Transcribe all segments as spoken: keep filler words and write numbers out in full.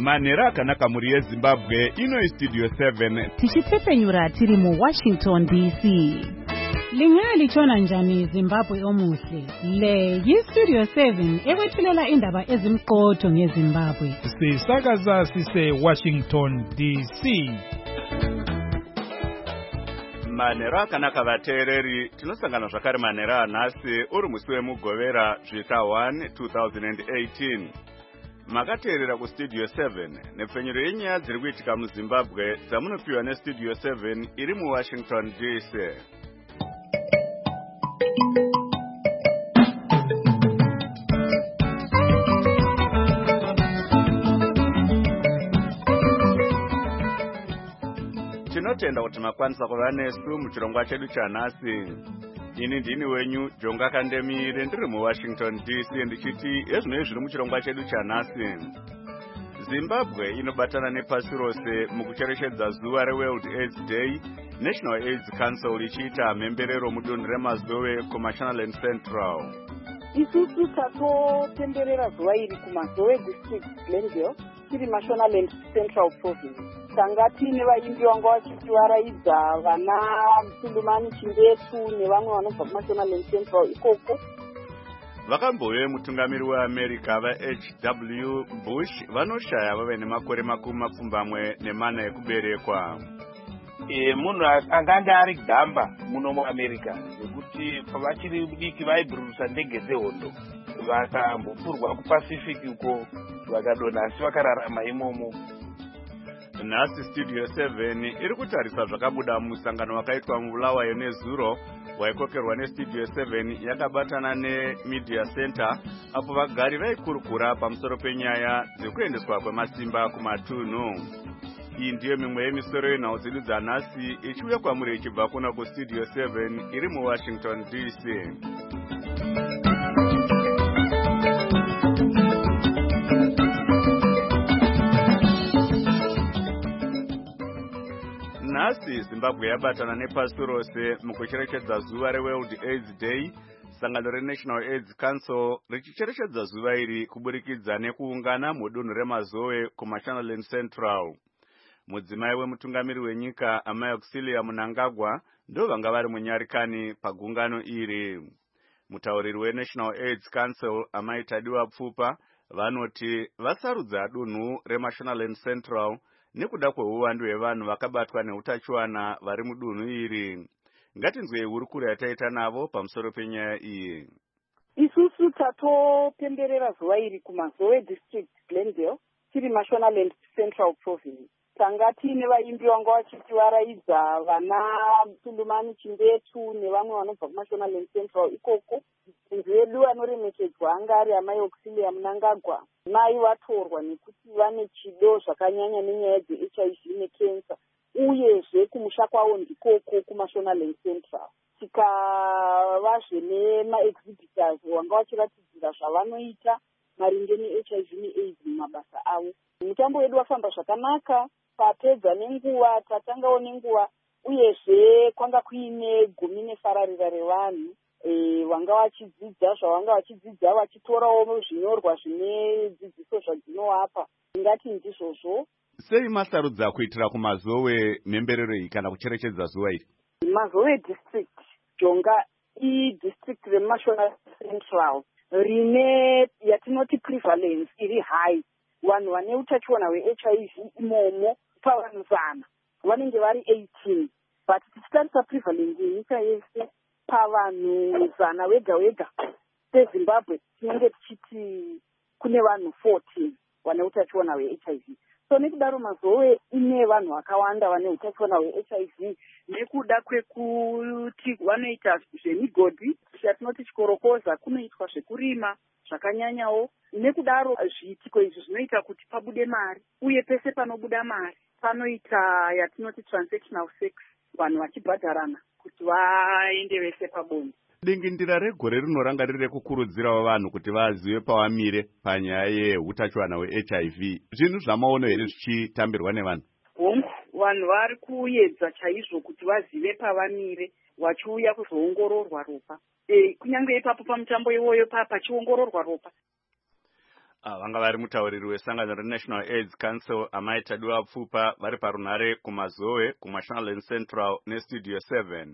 Manhero akanaka muri yeZimbabwe, ino iStudio seven. Tichipfepenyura tiri mu Washington D C. Lingalitshona njani Zimbabwe omuhle? Le yiStudio seven ekwethulela indaba ezimqotho ngeZimbabwe. Sisakaza sise Washington D C. Manhero akanaka vateereri, tinosangana zvakare manhero anhasi uri musi wemugovera zvika one two thousand eighteen. Makateerera kuStudio seven nepfenyuro yenyaya dziri kuitika muZimbabwe dzamunopiwa neStudio seven iri muWashington D C. Tinotenda kuti makwanisa kuva nesu muchirongwa chedu chanhasi. Ini ndini wenyu Jonga Kandemire ndiri muWashington D C ndichiti ezvinoi zviri muchirongwa chedu chanhasi. Zimbabwe inobatana nepasi rose mukucherechedza zuva reWorld AIDS Day, National AIDS Council ichiita mhemberero mudunhu reMazowe kuMashonaland Central. Isusu tatotenderera zuva iri kuMazowe District Glenville tiri Mashonaland Central Province. Tanga tiine vaimbi vanga vachivaraidza vana Msundumani Chimbetu nevamwe vanobva kuMashonaland Central ikoko. Vakambove mutungamiri weAmerica vaH W Bush vanoshaya vave nemakore makumi mapfumbamwe nemana ekuberekwa. E, munhu anganga ari gamba muno muAmerica nekuti pavachiri diki vaibhururusa ndege dzehondo vakambopfurwa kuPacific uko vakadonha asi vakararama imomo. Nhasi Studio seven iri kutarisa zvakabuda musangano wakaitwa muBulawayo nezuro waikokerwa neStudio seven yakabatana neMedia Center apo vagari vaikurukura pamusoro penyaya dzekuendeswa kwemasimba kumatunhu. Iyi ndiyo mimwe yemisoro yenhau dzedu dzanhasi ichiuya kwamuri ichibva kuna kuStudio seven iri muWashington D C. Nhasi Zimbabwe yabatana nepasi rose mukucherechedza zuva reWorld AIDS Day. Sangano reNational AIDS Council richicherechedza zuva iri kuburikidza nekuungana mudunhu reMazowe kuMashonaland Central. Mudzimai wemutungamiri wenyika Amai Auxilia Mnangagwa ndo vanga vari munyarikani pagungano iri. Mutauriri weNational AIDS Council Amai Tadiwa Pfupa vanoti vasarudza dunhu reMashonaland Central nekuda kweuwandu hwevanhu vakabatwa neutachiwana vari mudunhu iri. Ngatinzwei hurukuro yataita navo pamusoro penyaya iyi. Isusu tatotenderera zuva iri kuMazowe District Glenville tiri Mashonaland Central Province. Tanga tiine vaimbi vanga vachivaraidza vana Msundumani Chimbetu nevamwe vanobva kuMashonaland Central ikoko. Nzi vedu vanoremekedzwa anga ari Amai Auxilia Mnangagwa. Mai vatorwa nekuti vane chido zvakanyanya nenyaya dzeH I V nekensa, uyezve kumusha kwavo ndikoko kuMashonaland Central. Tikavazve nemaexhibitors vanga vachiratidzira zvavanoita maringe neH I V neAIDS mumabasa avo. Mutambo wedu wafamba zvakanaka, tapedza nenguva, tatangawo nenguva, uyezve kwanga kuine gumi nefararira revanhu. E, vanga vachidzidza zvavanga vachidzidza vachitorawo zvinyorwa zvine dzidziso zvadzinowapa. Ndingati ndizvozvo. Sei masarudza kuitira kuMazowe mhemberero iyi kana kucherechedza zuva iri? Mazowe District Jonga idistrict reMashonaland Central rine yatinoti prevalence iri high. Vanhu vane utachiona hweH I V imomo pavanhu zana vanenge vari eighteen, but tichitarisa prevalence yenyika yese pavanhu zana wega wega seZimbabwe tinenge tichiti kune vanhu fourteen vane utachiona hweH I V. So nekudaro Mazowe ine vanhu vakawanda vane utachiona hweH I V nekuda kwekuti vanoita zvemigodhi yatinoti chikorokoza, kunoitwa zvekurima zvakanyanyawo. Nekudaro zviitiko izvi zvinoita kuti pabude mari, uye pese panobuda mari panoita yatinoti transactional sex, vanhu vachibhadharana kuti vaende vese pabonde. Dingindira regore rinoranga riri rekukurudzirawo vanhu kuti vazive pavamire panyaya yeutachiwana hweH I V. Zvinhu zvamaono here zvichitambirwa nevanhu? Hongu, vanhu vari kuedza chaizvo kuti vazive pavamire vachiuya kuzoongororwa ropa. E, kunyange ipapo pamutambo iwoyo pachiongororwa ropa. vanga vari mutauriri wesangano renational aids council amai Tadiwa Pfupa vari parunhare kumazoe kuMashonaland Central nestudio seven.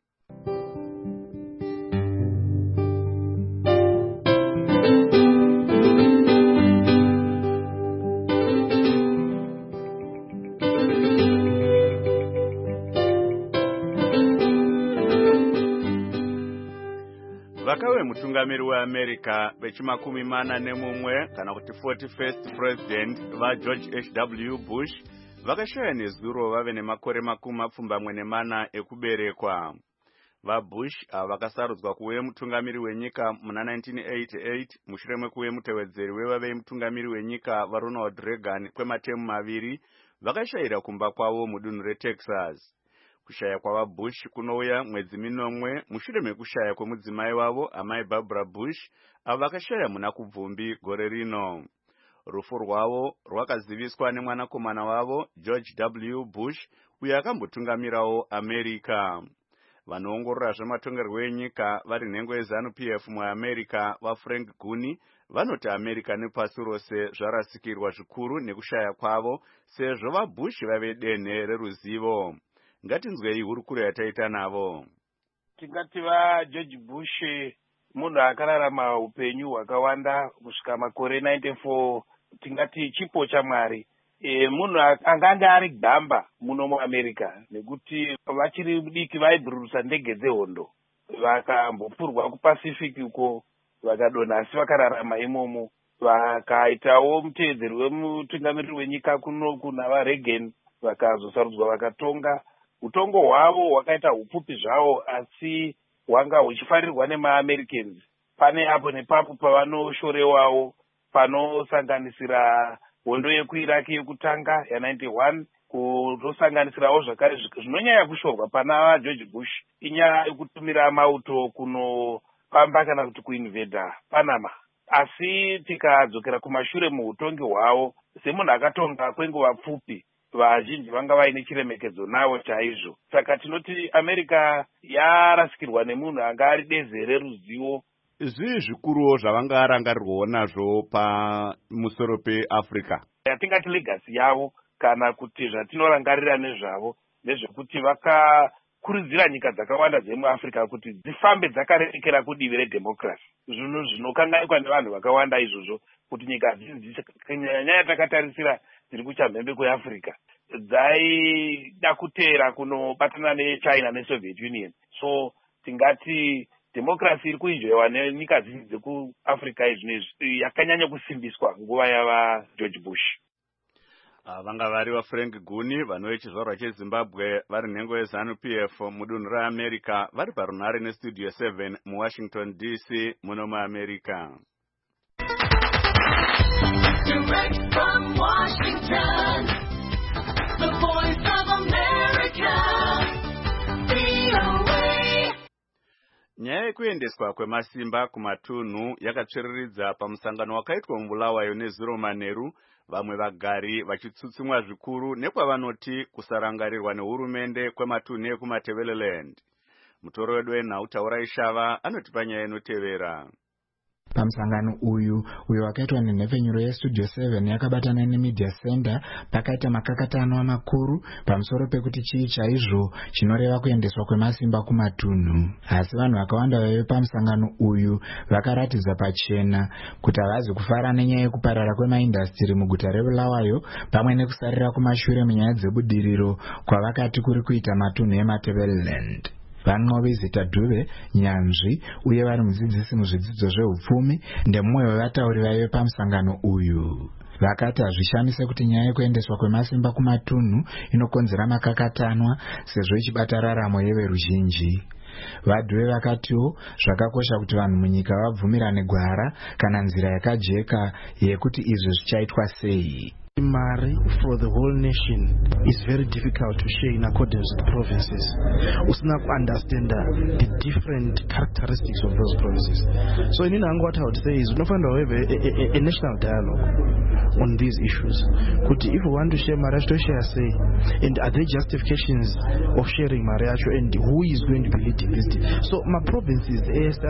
Vakawe mutungamiri weAmerica vechimakumi mana nemumwe kana kuti forty-first president va George H W Bush vakashaya nezuro vave nemakore makumi mapfumbamwe nemana ekuberekwa. VaBush ava vakasarudzwa kuve mutungamiri wenyika muna nineteen eighty-eight mushure mekuve mutevedzeri wevave mutungamiri wenyika vaRonald Reagan kwematemu maviri vakashayira kumba kwavo mudunhu reTexas. Kushaya kwavaBush kunouya mwedzi minomwe mushure mekushaya kwemudzimai wavo amai Barbara Bush ava vakashaya muna kubvumbi gore rino. Rufu rwavo rwakaziviswa nemwanakomana wavo George W Bush uyo akambotungamirawo America. Vanoongorora zvematongerwo enyika vari nhengo yeZanu P F muAmerica vaFrank Guni vanoti America nepasi rose zvarasikirwa zvikuru nekushaya kwavo sezvo vaBush vave denhe reruzivo. Ngatinzwei hurukuro yataita navo. Tingati vaGeorge Bush munhu akararama upenyu hwakawanda kusvika makore ninety-four, tingati chipo chaMwari. E, munhu anganga ari gamba muno muAmerica nekuti vachiri diki vaibhururusa ndege dzehondo vakambopfurwa kuPacific uko vakadonha asi vakararama imomo. Vakaitawo muteedzeri wemutungamiriri wenyika kuno kuna vaReagan vakazosarudzwa vakatonga. Utongo hwavo hwakaita hupfupi zvavo asi hwanga huchifarirwa nemaAmericans. Pane apo nepapo pavanoshorewawo panosanganisira hondo yekuIraq yekutanga ya-ninety-one kutosanganisirawo zvakare zvinonyanya kushorwa pana George Bush inyaya yekutumira mauto kunopamba kana kuti kuinveda Panama. Asi tikadzokera kumashure muutongi hwavo semunhu akatonga kwenguva pfupi vazhinji vanga vaine chiremekedzo nawo chaizvo. Saka tinoti America yarasikirwa nemunhu anga ari deze reruzivo. Zvii zvikuruwo zvavanga arangarirwawo nazvo pamusoro peAfrica? Yatingati legacy yavo kana kuti zvatinorangarira nezvavo nezvekuti vakakurudzira nyika dzakawanda dzemuAfrica kuti dzifambe dzakarerekera kudivi redemocracy. Zvinhu zvinokanganikwa nevanhu vakawanda izvozvo kuti nyika dzinzi nyaya takatarisira dziri kuchamhembe kweAfrica dzaida kuteera kunobatana neChina neSoviet Union. So tingati democracy iri kuenjoyiwa nenyika dzinzi dzekuAfrica izvinezvi yakanyanya kusimbiswa nguva yava George Bush. Vanga vari vaFrank Guni vanove chizvarwa cheZimbabwe vari nhengo yeZanu P F mudunhu reAmerica vari parunhare nestudio seven muWashington D C muno muAmerica. Direct from Washington, the voice of America, V O A. Nyaya yekuendeswa kwemasimba kumatunhu yakatsviriridza pamusangano wakaitwa muBulawayo nezuro manheru, vamwe vagari vachitsutsumwa zvikuru nekwavanoti kusarangarirwa nehurumende kwematunhu ekuMatabeleland. Mutoro wedu wenhau Taurai Shava anotipa nyaya inotevera. Pamusangano uyu uyo wakaitwa nenhepfenyuro yestudio seven yakabatana nemedia center pakaita makakatano makuru pamusoro pekuti chii chaizvo chinoreva kuendeswa kwemasimba kumatunhu. Asi vanhu vakawanda vaive pamusangano uyu vakaratidza pachena kuti havazi kufara nenyaya yekuparara kwemaindastiri muguta reBulawayo pamwe nekusarira kumashure munyaya dzebudiriro kwavakati kuri kuita matunhu eMatabeleland. Van'obe Zita Dube, nyanzvi uye vari mudzidzisi muzvidzidzo zveupfumi ndemumwe wevatauri vaive pamusangano uyu. Vakati hazvishamise kuti nyaya yekuendeswa kwemasimba kumatunhu inokonzera makakatanwa sezvo ichibata raramo yeveruzhinji. Vadhuve vakatiwo zvakakosha kuti vanhu munyika vabvumirane gwara kana nzira yakajeka yekuti izvi zvichaitwa sei. Mari for the whole nation is very difficult to share in accordance with the provinces. Usna understand the different characteristics of those provinces. So in Inang, what I would say is we find a, a, a national dialogue on these issues. Could if we want to share marriage, to share say, and are there justifications of sharing marriage, and who is going to be leading this? So my provinces is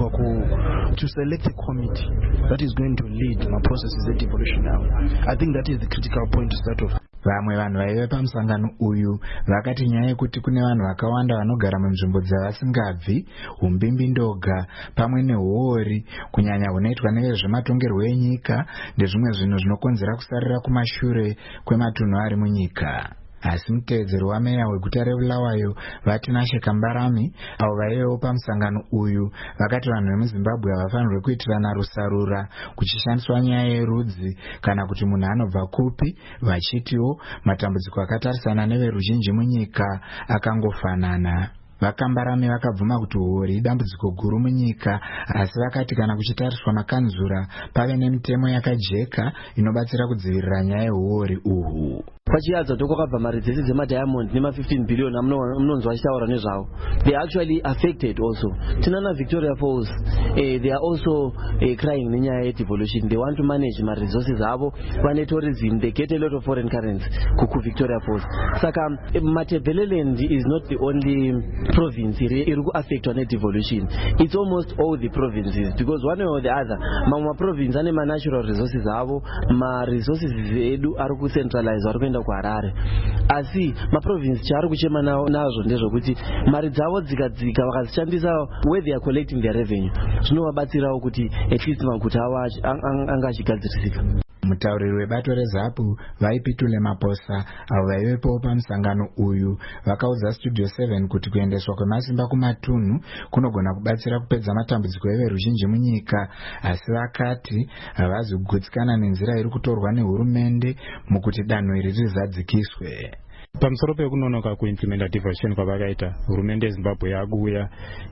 to select a committee that is going to lead my processes at devolution now. I think that is the critical point to start off. Vamwe vanhu vaive pamusangano uyu vakati nyaya yekuti kune vanhu vakawanda vanogara munzvimbo dzavasingabvi, umbimbi ndoga pamwe nehuori kunyanya hunoitwa nevezvematongerwo enyika ndezvimwe zvinhu zvinokonzera kusarira kumashure kwematunhu ari munyika. Asi mutevedzeri wameya weguta reBulawayo Vatinashe Kambarami avo vaivewo pamusangano uyu vakati vanhu vemuZimbabwe havafanirwi kuitirana rusarura kuchishandiswa nyaya yerudzi kana kuti munhu anobva kupi, vachitiwo matambudziko akatarisana neveruzhinji munyika akangofanana. Vakambarami vakabvuma kuti huori idambudziko guru munyika, asi vakati kana kuchitariswa makanzura pave nemitemo yakajeka inobatsira kudzivirira nyaya yehuori uhu. Pachiadza tokwakabva mari dzese dzemadiamond nema fifteen billion amunonzwa achitaura nezvavo. They are actually affected also. Tinana Victoria Falls, eh, they are also eh, crying nenyaya yedevolution. They want to manage my resources avo, vane tourism, they get a lot of foreign currency kuku Victoria Falls. Saka Matabeleland is not the only province iri kuaffectwa nedevolution. It's almost all the provinces because one way or the other mamwa province ane ma natural resources avo, ma resources edu ari ku centralize ari kuenda kuHarare. Asi ma province chari kuchema nazvo ndezvokuti mari dzavo dzikadzika vakazishandisa where they are collecting their revenue zvinovabatsirawo kuti at least maguta avo anga achigadzirisika. Mutauriri webato reZAPU Vaipitule Maposa avo vaivepo pamusangano uyu vakaudza Studio seven kuti kuendeswa kwemasimba kumatunhu kunogona kubatsira kupedza matambudziko everuzhinji munyika, asi vakati havazi kugutsikana nenzira iri kutorwa nehurumende mukuti danho iri rizadzikiswe. Pamusoro pekunonoka kuimplementa devolution kwavakaita, hurumende yeZimbabwe yakuuya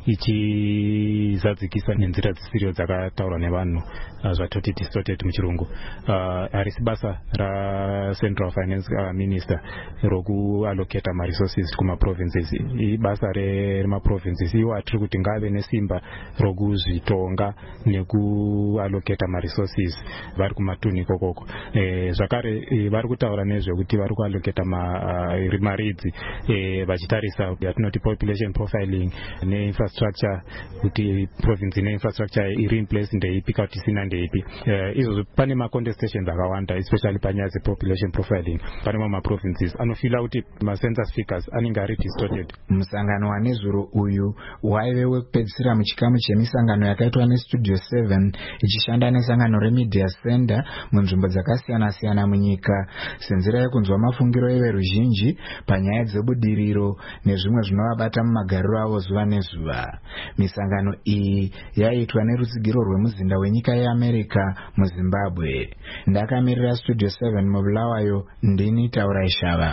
ichizadzikisa nenzira dzisirio dzakataurwa nevanhu zvatoti distorted muchirungu. Harisi basa raCentral Finance Minister rokuallocata maresources kumaprovinces. Ibasa remaprovinces iwo atiri kuti ngave nesimba rokuzvitonga nekuallocata maresources vari kumatunhu ikokoko. Zvakare vari kutaura nezvekuti vari kuallocata ma rimaridzi vachitarisa yatinoti population profiling neinfrastructure kuti province neinfrastructure iri in place ndeipi kana kuti isina ndeipi. Izvozvo pane macontestations akawanda especially panyaya dzepopulation profiling. Pane mamwe provinces anofila kuti macensus figures anenge ari distorted. Musangano wanezuro uyu waive wekupedzisira muchikamu chemisangano yakaitwa neStudio seven ichishanda nesangano reMedia Center munzvimbo dzakasiyana siyana munyika senzira yekunzwa mafungiro everuzhinji panyaya dzebudiriro nezvimwe zvinovabata mumagariro avo zuva nezuva. Misangano iyi yaitwa nerutsigiro rwemuzinda wenyika yeAmerica muZimbabwe. Ndakamirira Studio seven muBulawayo, ndini Taurai Shava.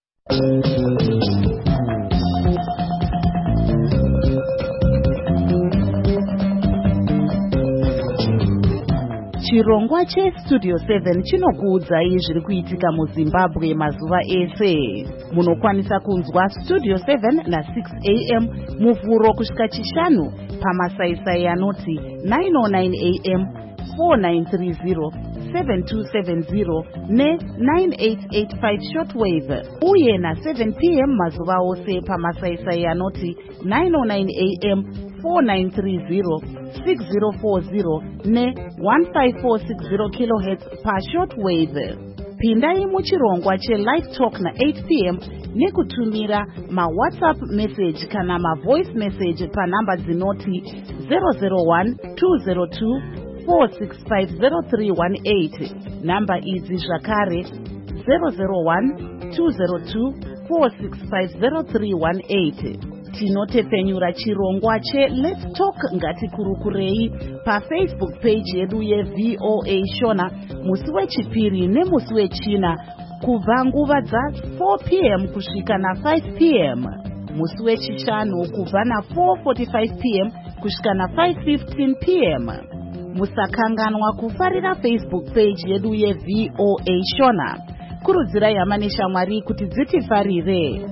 Chirongwa cheStudio seven chinokuudzai zviri kuitika muZimbabwe mazuva ese. Munokwanisa kunzwa Studio seven na six a m muvhuro kusvika chishanu pamasaisai anoti nine oh nine a m, four nine three zero, seven two seven zero ne nine eight eight five shortwave, uye na seven p m mazuva ose pamasaisai anoti nine oh nine a m, four nine three zero, six zero four zero ne one five four six zero kilohertz pa shortwave. Pindai muchirongwa cheLive Talk na eight p m nekutumira ma WhatsApp message kana ma voice message pa namba dzinoti zero zero one two zero two four six five zero three one eight. Namba idzi zvakare zero zero one two zero two four six five zero three one eight. Tinotepenyura chirongwa che Let's Talk ngatikurukurei pa Facebook page yedu ye V O A Shona musi wechipiri nemusi wechina kubva nguva dza four p m kusvika na five p m, musi wechishanu kubva na four forty-five p m kusvika na five fifteen p m. musakanganwa kufarira Facebook page yedu yeV O A Shona. Kurudzirai hama neshamwari kuti dzitifarire.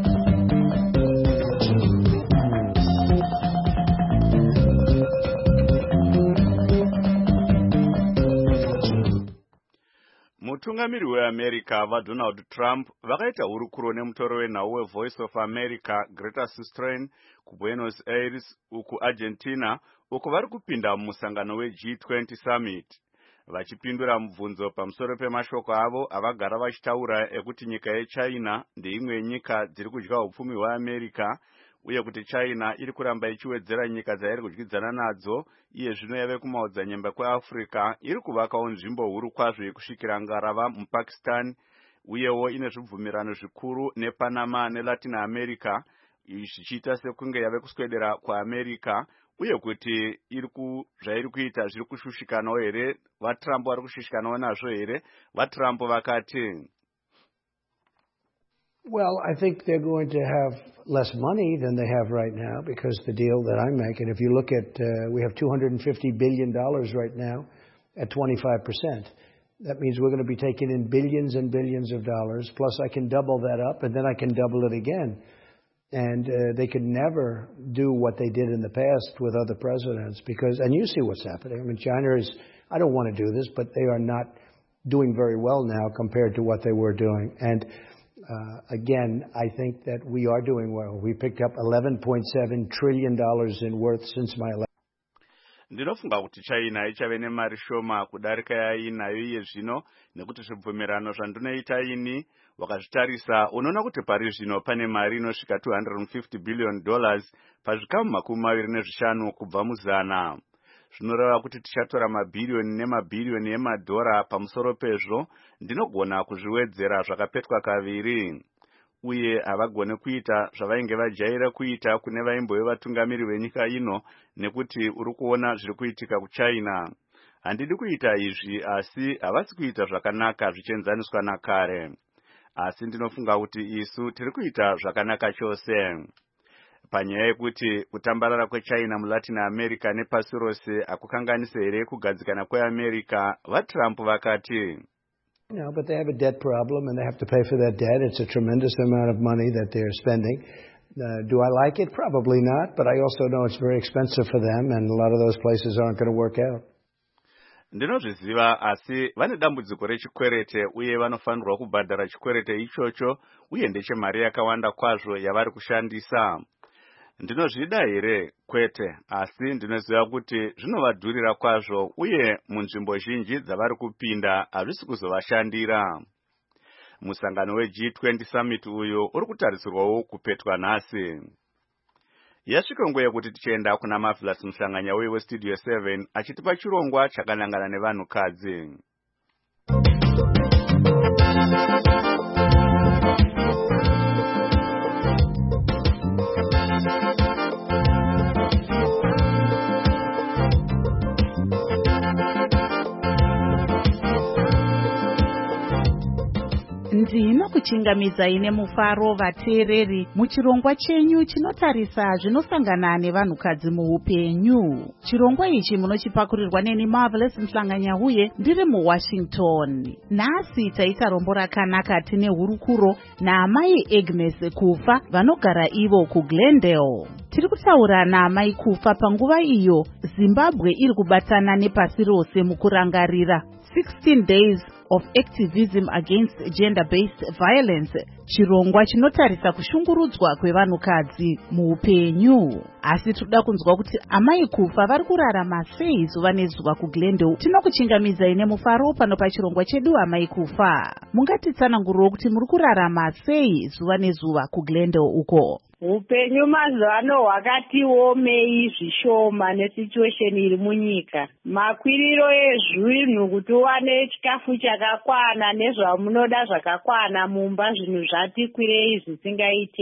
Mutungamiri weAmerica vaDonald Trump vakaita hurukuro nemutoro wenhau weVoice of America Greta Thunberg kuBuenos Aires uku Argentina uko vari kupinda mumusangano weG twenty Summit. Vachipindura mubvunzo pamusoro pemashoko avo avagara vachitaura ekuti nyika yeChina ndeimwe yenyika dziri kudya upfumi hweAmerica uye kuti China iri kuramba ichiwedzera nyika dzairi kudyidzana nadzo iye zvino yave kumaodzanyemba kweAfrica iri kuvakawo nzvimbo huru kwazvo yekusvikira ngarava muPakistan uyewo ine zvibvumirano zvikuru nePanama neLatin America zvichiita sekunge yave kuswedera kwaAmerica uye kuti iri ku zvairi kuita zviri kushushikanawo here vaTrump vari kushushikanawo nazvo here vaTrump vakati Well, I think they're going to have less money than they have right now because the deal that I'm making, if you look at, uh, we have two hundred fifty billion dollars right now at twenty-five percent. That means we're going to be taking in billions and billions of dollars, plus I can double that up and then I can double it again. And uh, they could never do what they did in the past with other presidents because, and you see what's happening. I mean, China is, I don't want to do this, but they are not doing very well now compared to what they were doing. And Uh, again, I think that we are doing well. We picked up eleven point seven trillion dollars in worth since my election. Ndinofunga kuti China ichave nemari shoma kudarika yainayo iye zvino nekuti zvibvumirano zvandinoita ini wakazvitarisa unoona kuti pari zvino pane mari inosvika two hundred fifty billion dollars pazvikamu makumi maviri nezvishanu kubva muzana. Zvinoreva kuti tichatora mabhiriyoni nemabhiriyoni emadhora pamusoro pezvo ndinogona kuzviwedzera zvakapetwa kaviri uye havagone kuita zvavainge vajaira kuita kune vaimbove vatungamiri venyika ino nekuti uri kuona zviri kuitika kuChina. Handidi kuita izvi asi havasi kuita zvakanaka zvichienzaniswa nakare. Asi ndinofunga kuti isu tiri kuita zvakanaka chose. Panyaya yekuti kutambarara kweChina muLatin America nepasi rose akukanganise here kugadzikana kweAmerica, vaTrump vakati No, but they have a debt problem and they have to pay for that debt. It's a tremendous amount of money that they're spending. Uh, do I like it? Probably not, but I also know it's very expensive for them and a lot of those places aren't going to work out. Ndinozviziva asi vane dambudziko rechikwerete uye vanofanirwa kubhadhara chikwerete ichocho uye ndechemari yakawanda kwazvo yavari kushandisa. Ndinozvida here kwete asi ndinoziva kuti zvinovadhurira kwazvo uye munzvimbo zhinji dzavari kupinda hazvisi kuzovashandira. Musangano weG twenty Summit uyo uri kutarisirwawo kupetwa nhasi. Yasvika nguva yekuti tichienda kuna Marvelous Muhlanganya weStudio seven achitipa chirongwa chakanangana nevanhukadzi. Ndino kuchingamidza ine mufaro vateereri muchirongwa chenyu chinotarisa zvinosangana nevanhukadzi muupenyu. Chirongwa ichi munochipakurirwa neni Marvelous Muhlanganya uye ndiri muWashington. Nhasi taita rombo rakanaka tine hurukuro naamai Agnes Kufa vanogara ivo kuGlendale. Tiri kutaura naamai Kufa panguva iyo Zimbabwe iri kubatana nepasi rose mukurangarira sixteen days of activism against gender-based violence, chirongwa chinotarisa kushungurudzwa kwevanhukadzi muupenyu. Asi toda kunzwa kuti amai Kufa vari kurarama sei zuva nezuva kuGlendale. Tinokuchingamidza ine mufaro pano pachirongwa chedu amai Kufa. Mungatitsananguriro kuti muri kurarama sei zuva nezuva kuGlendale uko? Upenyu mazuvaano hwakati omei zvishoma nesituation iri munyika. Makwiriro ezvinhu kuti uwane chikafu chakakwana nezvamunoda zvakakwana mumba zvinhu zvati kwirei zvisingaite.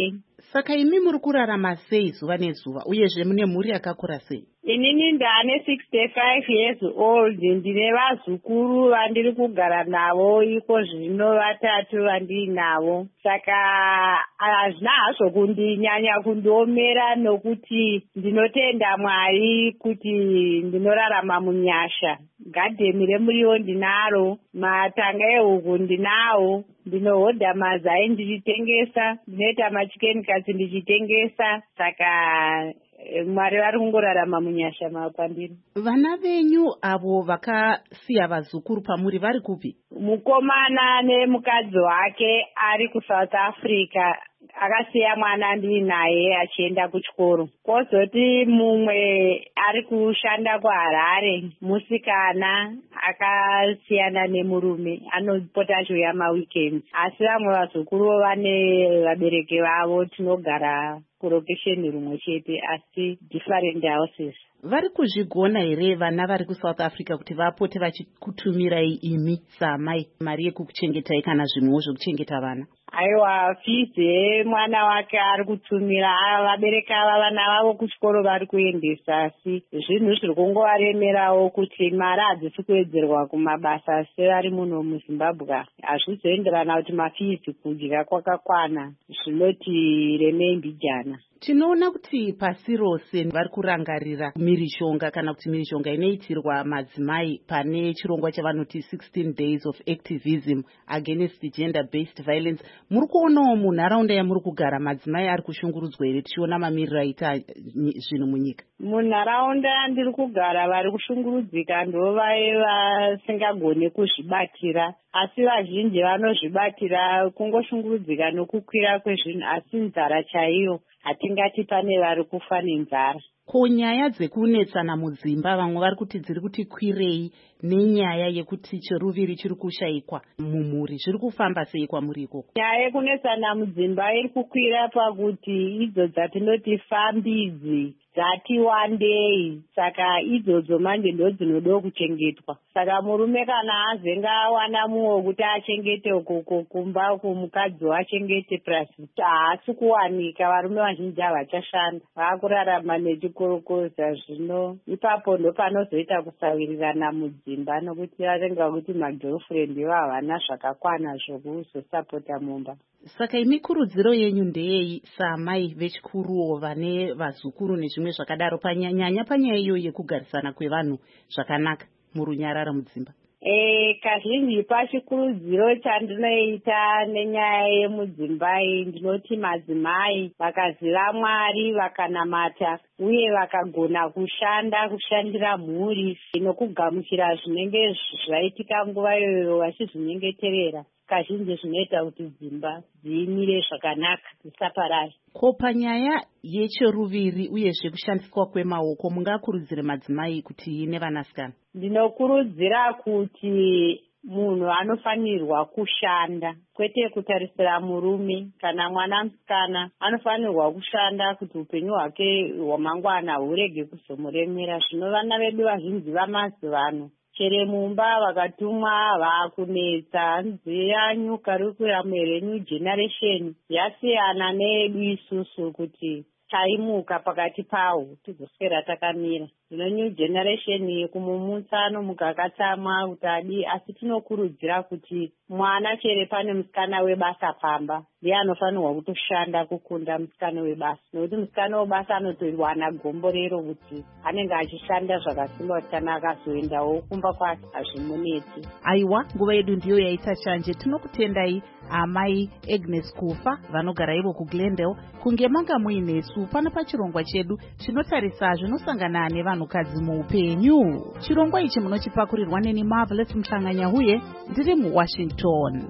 Saka imi muri kurarama sei zuva nezuva uyezve mune mhuri yakakura sei? Inini ndane sixty-five years old, ndine vazukuru vandiri kugara navo iko zvino vatatu vandinavo. Saka hazvina hazvo kundinyanya kundiomera nokuti ndinotenda Mwari kuti ndinorarama munyasha. Gadheni remuriwo ndinaro, matanga ehuku ndinawo, ndinohodha mazai ndichitengesa, ndinoita machikenikasi ndichitengesa. Saka Mwari vari kungorarama munyasha makwandiri. Vana venyu avo vakasiya vazukuru pamuri vari kupi? Mukomana nemukadzi wake ari kuSouth Africa, akasiya mwana ndinaye achienda kuchikoro. Kwozoti mumwe ari kushanda kuHarare, musikana akasiyana nemurume, anopota achiuya maweekends. Asi vamwe vazukuru vane vabereki vavo, tinogara kurokesheni rumwe chete asi different houses. Vari kuzvigona here vana vari kuSouth Africa kuti vapote vachikutumirai imi samai mari yekukuchengetai kana zvimwewo zvekuchengeta vana? Aiwa, fize mwana wake ari kutumira, vabereka ava vana vavo kuchikoro vari kuendesa, asi zvinhu zviri kungovaremerawo kuti mari hadzisi kuwedzerwa kumabasa sevari muno muZimbabwe. Hazvizoenderana kuti mafizi kudya kwakakwana, zvinoti remei mbijana. Tinoona kuti pasi rose vari kurangarira mhirizhonga kana kuti mhirizhonga inoitirwa madzimai pane chirongwa chavanoti sixteen days of activism against gender based violence. Muri kuonawo munharaunda yamuri kugara madzimai ari kushungurudzwa here tichiona mamiriro aita zvinhu munyika? Munharaunda ndiri kugara vari kushungurudzika ndo vaye vasingagone kuzvibatira, asi vazhinji vanozvibatira. Kungoshungurudzika nokukwira kwezvinhu, asi nzara chaiyo hatingati pane vari kufa nenzara. Ko nyaya dzekunetsana mudzimba vamwe vari kuti dziri kuti kwirei nenyaya yekuti cheruviri chiri kushayikwa mumhuri, zviri kufamba sei kwamuri ikoko? Nyaya yekunetsana mudzimba iri kukwira pakuti idzo dzatinoti fambizi dzati wandei, saka idzodzo manje ndo dzinodo kuchengetwa. Saka murume kana azenga awana mumwe wekuti achengete ukoko kumba kumukadzi wachengete plasi, haasi kuwanika. Varume vazhinji havachashanda, vakurarama nechikorokoza. Zvino ipapo ndo panozoita kusawirirana mudzimba, nokuti varenga kuti magirlfriend ivo havana zvakakwana zvokuzosapota mumba. Saka imi kurudziro yenyu ndeyei samai vechikuruwo vane vazukuru nezvimwe zvakadaro panyanya panyaya iyo yekugarisana kwevanhu zvakanaka murunyarara mudzimba? E, kazhinji pachikurudziro chandinoita nenyaya yemudzimba iyi ndinoti madzimai vakaziva Mwari, vakanamata uye vakagona kushanda kushandira mhuri nokugamuchira zvinenge zvaitika nguva iyoyo vachizvinyengeterera, kazhinji zvinoita kuti dzimba dziimire zvakanaka dzisaparara. Ko panyaya yecheruviri uyezve kushandiswa kwemaoko mungakurudzire madzimai kuti nevanasikana? Ndinokurudzira kuti munhu anofanirwa kushanda, kwete kutarisira murume. Kana mwana musikana anofanirwa kushanda kuti upenyu hwake hwamangwana hurege kuzomuremera. Zvino vana vedu vazhinji vamazivano chere mumba vakatumwa vakunetsa, nziya nyuka rikuramere new generation yasiyana needu isusu kuti taimuka pakati pawo tizoswera takamira. Zvino new generation yekumumutsa anomuka akatsamwa kuti adi, asi tinokurudzira kuti mwana chere pane musikana webasa pamba ndiye anofanirwa kutoshanda kukunda musikana webasa, nokuti musikana webasa anotowana gomborero kuti anenge achishanda zvakasimba kuti kana akazoendawo kumba kwake hazvimunetsi. Aiwa, nguva yedu ndiyo yaita chanje. Tinokutendai amai Agnes Kufa vanogara ivo kuGlendale kunge manga muinesu pano pachirongwa chedu chinotarisa zvinosangana nevanhukadzi muupenyu. Chirongwa ichi munochipakurirwa neni Marvelous Mhlanganya huye ndiri muWashington.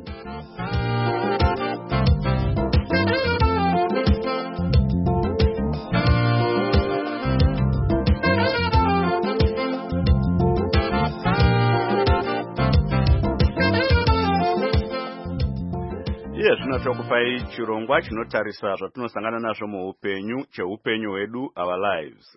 Iye zvino tokupai chirongwa chinotarisa zvatinosangana nazvo muupenyu cheupenyu hwedu, our lives.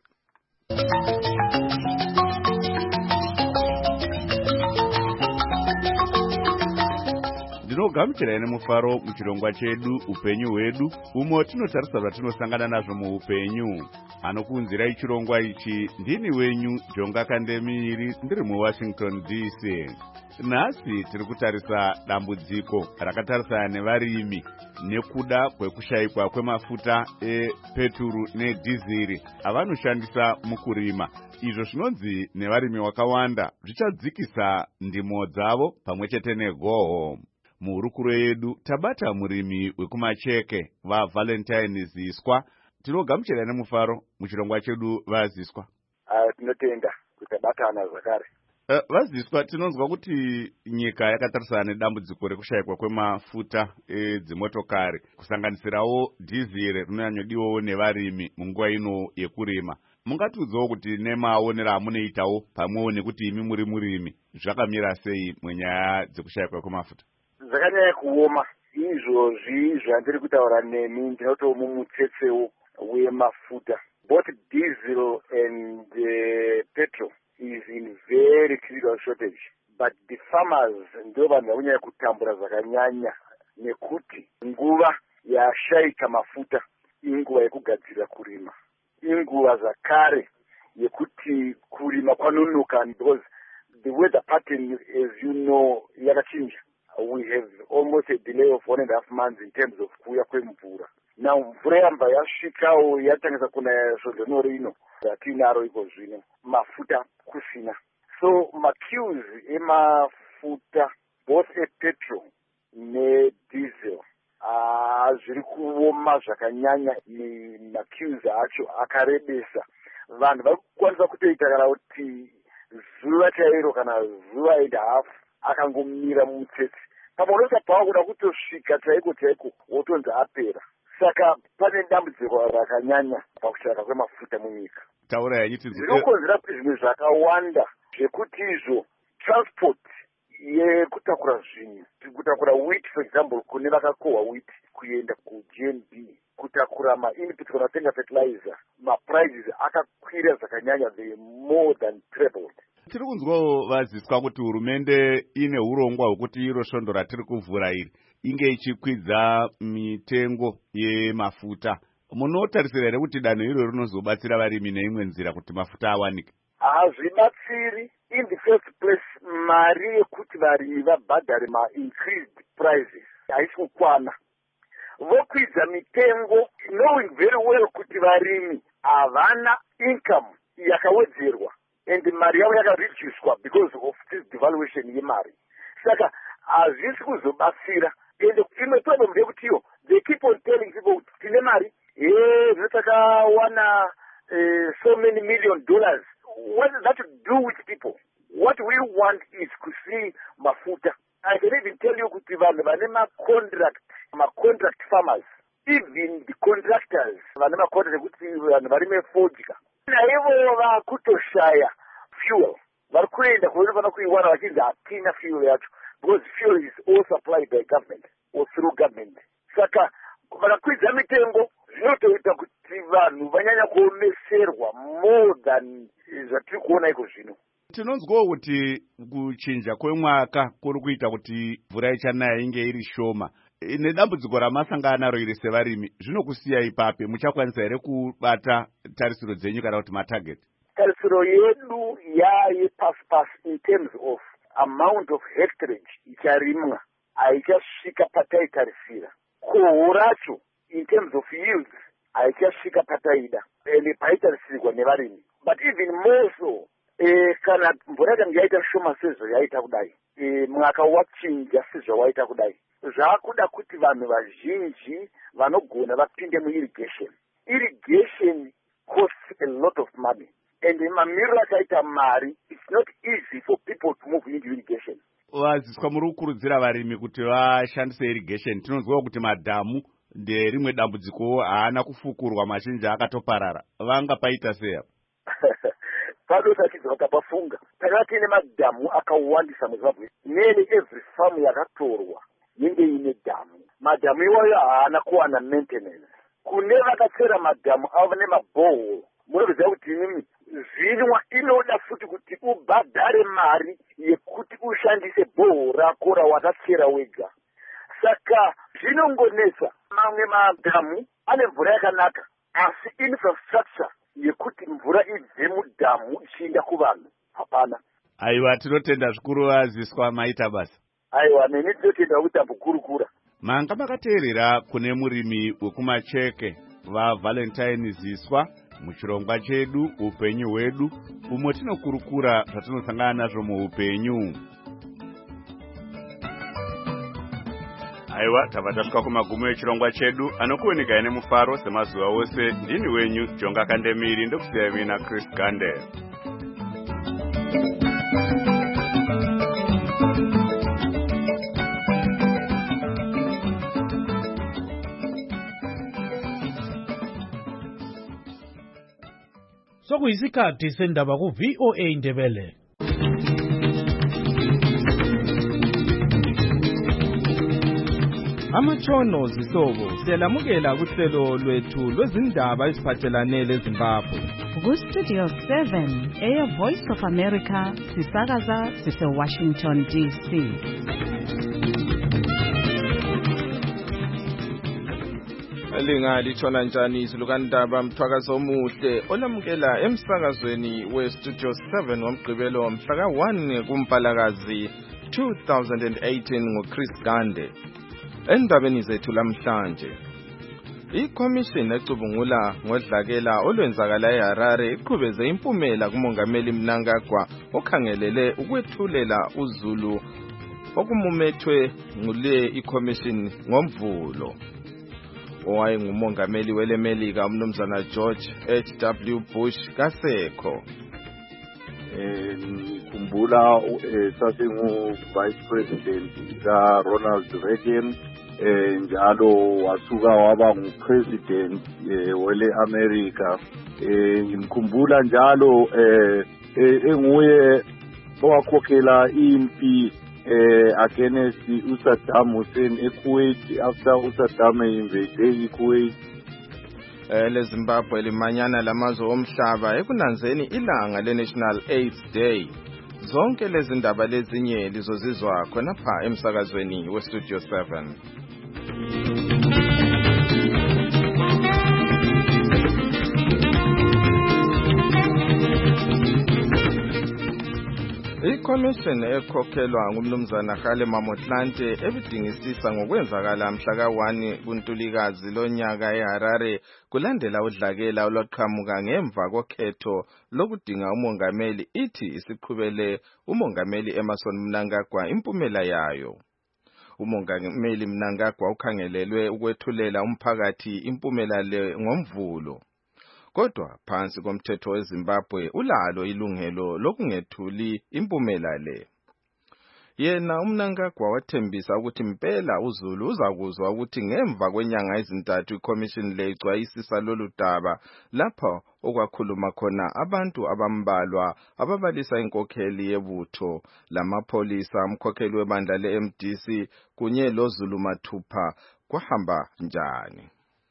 tinogamuchirai nemufaro muchirongwa chedu upenyu hwedu, umo tinotarisa zvatinosangana nazvo muupenyu. Anokuunzirai chirongwa ichi ndini wenyu Jonga Kandemiri, ndiri muWashington D C. Nhasi tiri kutarisa dambudziko rakatarisana nevarimi nekuda kwekushayikwa kwemafuta epeturu nedhiziri avanoshandisa mukurima. Izvo zvinonzi nevarimi vakawanda zvichadzikisa ndimo dzavo pamwe chete negoho. Muhurukuro yedu tabata murimi wekumacheke vaValentine Ziswa. Tinogamuchira nemufaro muchirongwa chedu vaZiswa. Uh, tinotenda kutabatana zvakare. Uh, vaZiswa, tinonzwa kuti nyika yakatarisana nedambudziko rekushayikwa kwemafuta edzimotokari kusanganisirawo dhiziri rinonyanyodiwawo nevarimi munguva ino yekurima. Mungatiudzawo kuti nemaonero amunoitawo pamwewo nekuti imi muri murimi zvakamira sei munyaya dzekushayikwa kwemafuta? Zvakanyanya kuoma izvozvi zvandiri kutaura nemi ndinoto mumutsetse wemafuta. Both diesel and uh, petrol is in very critical shortage, but the farmers ndo vanhu vakunyanya kutambura zvakanyanya nekuti nguva yashayika mafuta inguva yekugadzira kurima, inguva zvakare yekuti kurima kwanonoka because the weather pattern, as you know, yakachinja. We have almost a delay of one and a half months in terms of kuya kwemvura. Now mvura yamba yasvikawo yatangisa kunaya svodzono rino ratinaro iko zvino mafuta kusina. So maqueues emafuta both epetrol nediesel ah zviri kuoma zvakanyanya, ni maqueues acho akarebesa. Vanhu vari kukwanisa kutoita kana kuti zuva chairo kana zuva and a half akangomira mumutsetse. Pamwe pawa kuda kutosvika chaiko chaiko wotonzi apera. Saka pane dambudziko rakanyanya pakushayika kwemafuta munyika. Taura yanyiti zvinokonzera kuti zvinhu zvakawanda zvekuti izvo transport yekutakura zvinhu, kutakura wheat for example kune vakakohwa wheat kuenda kuG N B, kutakura ma-input kana kutenga fertilizer, ma-prices akakwira zvakanyanya, they more than tripled. Tiri kunzwawo vaZiswa kuti hurumende ine urongwa hwekuti iro svondo ratiri kuvhura iri inge ichikwidza mitengo yemafuta. Munotarisira here kuti danho iro rinozobatsira varimi neimwe nzira kuti mafuta awanike? Hazvibatsiri. In the first place, mari yekuti varimi vabhadhare ma-increased prices haisi kukwana. Vokwidza mitengo knowing very well kuti varimi havana income yakawedzerwa and mari yavo yakareduced because of this devaluation yemari. Saka hazvisi kuzobatsira. And imwe problem ndeyekutiyo they keep on telling people tine mari eh zvatakawana uh, so many million dollars. What does that do with people? What we want is to see mafuta. I can even tell you kuti vanhu vane ma-contract, ma-contract farmers, even the contractors vane ma-contract kuti vanhu varime fodya naivo vakutoshaya fuel. Vari kuenda kunofanira kuiwana vachinzi hatina fuel yacho because fuel is all supplied by government or through government. Saka vakakwidza mitengo zvinotoita kuti vanhu vanyanya kuoneserwa more than zvatiri kuona iko zvino. Tinonzwawo kuti kuchinja kwemwaka kuri kuita kuti mvura ichanaya inge iri shoma. Nedambudziko ramasangana naro iri sevarimi zvinokusiya ipape, muchakwanisa here kubata tarisiro dzenyu kana kuti matarget? Tarisiro yedu yayepasi pasi in terms of amount of hectarage icharimwa haichasvika pataitarisira. Koho racho in terms of yields haichasvika pataida ende paitarisirwa nevarimi. But even more so, eh, kana mvura yakange yaita shoma sezvo yaita kudai, eh, mwaka wachinja sezvo waita kudai, zvakuda kuti vanhu vazhinji vanogona vapinde muirrigation. Irrigation costs a lot of money. And mamiriro akaita mari, it's not easy for people to move into irrigation. VaZiswa muri kukurudzira varimi kuti vashandise irrigation. Tinonzwawo kuti madhamu nderimwe dambudziko haana kufukurwa, mazhinji akatoparara. Vangapaita sei? Padosachidza vakapafunga. Takanga tiine madhamu akawandisa muZimbabwe. Nearly every farm yakatorwa yenge ine dhamu. Madhamu iwayo haana kuwana maintenance. Kune vakachera madhamu avo nemabhohol, munoziva kuti nimi zvinwa inoda futi kuti ubhadhare mari yekuti ushandise bhohol rako rawakachera wega. inongonesa mamwe madhamu ane mvura yakanaka asi infrastructure yekuti mvura ibve mudhamu ichienda kuvanhu hapana. Aiwa, tinotenda zvikuru vaziswa maita basa. Aiwa, neni tinotenda kuti ambokurukura. Manga makateerera kune murimi wekumacheke vaValentine Ziswa muchirongwa chedu upenyu hwedu, umwe tinokurukura zvatinosangana nazvo muupenyu. Aiwa, tava tasvika kumagumo echirongwa chedu anokuoneka ine mufaro semazuva ose. Ndini wenyu Jonga Kandemiri, ndokusiya mina Chris Gande. Sokuyisikhathi sendaba ku V O A Ndebele. Amatshono zihlobo siyalamukela kuhlelo lwethu lwezindaba eziphathelane leZimbabwe. Ku-Studio seven, Air Voice of America, sisakaza sise-Washington D C. Linga litshona njani izilukandaba mthwakazi omuhle olamukela emsakazweni we-Studio seven ngomgqibelo mhla ka one kuMpalakazi two thousand eighteen ngoChris Gande. Endabeni zethu lamhlanje, iCommission ecubungula ngodlakela olwenzakala eHarare iqhubeze impumela kuMongameli Mnangagwa okhangelele ukwethulela uZulu okumumethwe ngule iCommission ngomvulo. Owayengumongameli welemelika umnumzana George H W Bush kasekho. Eh ngikhumbula sasingu Vice President ka Ronald Reagan, eh njalo wasuka waba ngupresident wele America. Eh ngimkhumbula njalo eh enguye owakhokhela impi eh against uSaddam Hussein eKuwait after uSaddam invaded Kuwait. Le Zimbabwe limanyana lamazwe omhlaba ekunanzeni ilanga le-National AIDS Day. Zonke lezi ndaba lezinye lizozizwa khonapha emsakazweni we-Studio seven. iCommission ekhokhelwa ngumnumzana Khale Mamotlante ebidingisisa ngokwenzakala mhla ka one kuNtulikazi lonyaka eHarare kulandela udlakela olwaqhamuka ngemva kokhetho lokudinga umongameli ithi isiqhubele umongameli Emmerson Mnangagwa impumela yayo. Umongameli Mnangagwa ukhangelelwe ukwethulela umphakathi impumela le ngomvulo. Kodwa phansi komthetho weZimbabwe ulalo ilungelo lokungethuli impumela le. Yena uMnangagwa wathembisa ukuthi impela uZulu uzakuzwa ukuthi ngemva kwenyanga ezintathu iCommission le icwayisisa lolu daba lapho okwakhuluma khona abantu abambalwa ababalisa inkokheli yebutho lamapholisa umkhokheli webandla le-M D C kunye loZulu mathupha kwahamba njani.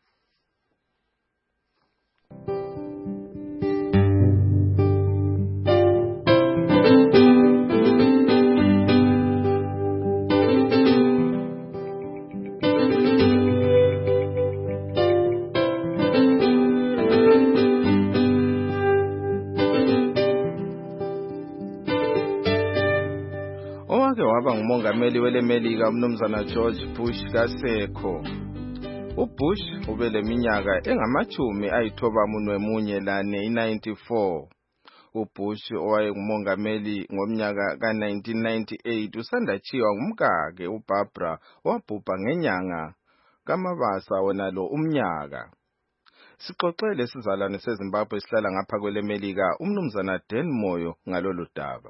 Waba ngumongameli welemelika umnumzana George Bush kasekho. uBush ubeleminyaka engamachumi ayithoba munwe munye lane ninety-four. uBush owayengumongameli ngomnyaka ka nineteen ninety-eight usanda chiwa ngumkake uBarbara wabhubha ngenyanga kaMabasa wona lo umnyaka. Sixoxele sizalwane seZimbabwe sihlala ngapha kwelemelika umnumzana Dan Moyo ngalolu daba.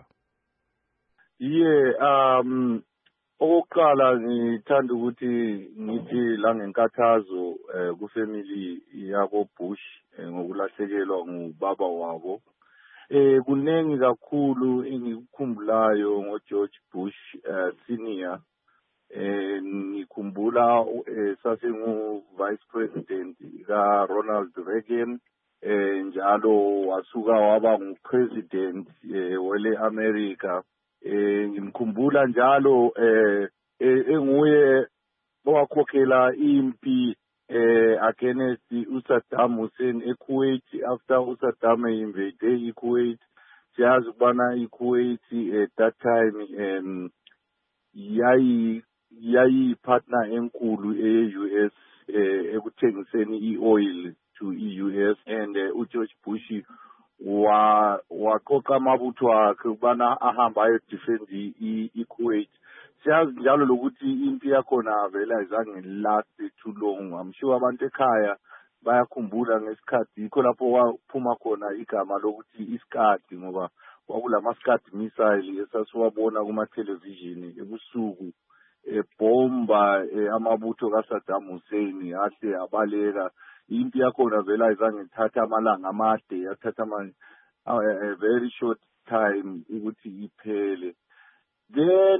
Yeah, um okokuqala ngithanda ukuthi ngithi la ngenkathazo ku family yabo Bush ngokulahlekelwa ngubaba wabo. Eh kunengi kakhulu engikukhumbulayo ngo George Bush senior. Eh ngikhumbula sasingu Vice President ka Ronald Reagan, eh njalo wasuka waba ngupresident wele America. Eh ngimkhumbula njalo eh enguye owakhokhela impi eh against uSaddam Hussein eKuwait after uSaddam invade eKuwait. Siyazi ukubana iKuwait at that time um yayi yayi partner enkulu e-U S eh ekuthengiseni i-oil to e-U S, and uh, uGeorge Bush wa waqoqa amabutho akhe ukubana ahamba ayodefend i-Kuwait. Siyazi njalo lokuthi impi yakhona vele ayizange last too long. I'm sure abantu ekhaya bayakhumbula ngesikhathi yikho lapho waphuma khona igama lokuthi iskadi, ngoba kwakulama skadi missile esasiwabona kuma television ebusuku ebomba amabutho kaSaddam Hussein ahle abaleka. Impi yakhona vele ayizange ithatha amalanga amade, yathatha ama a very short time ukuthi iphele. Then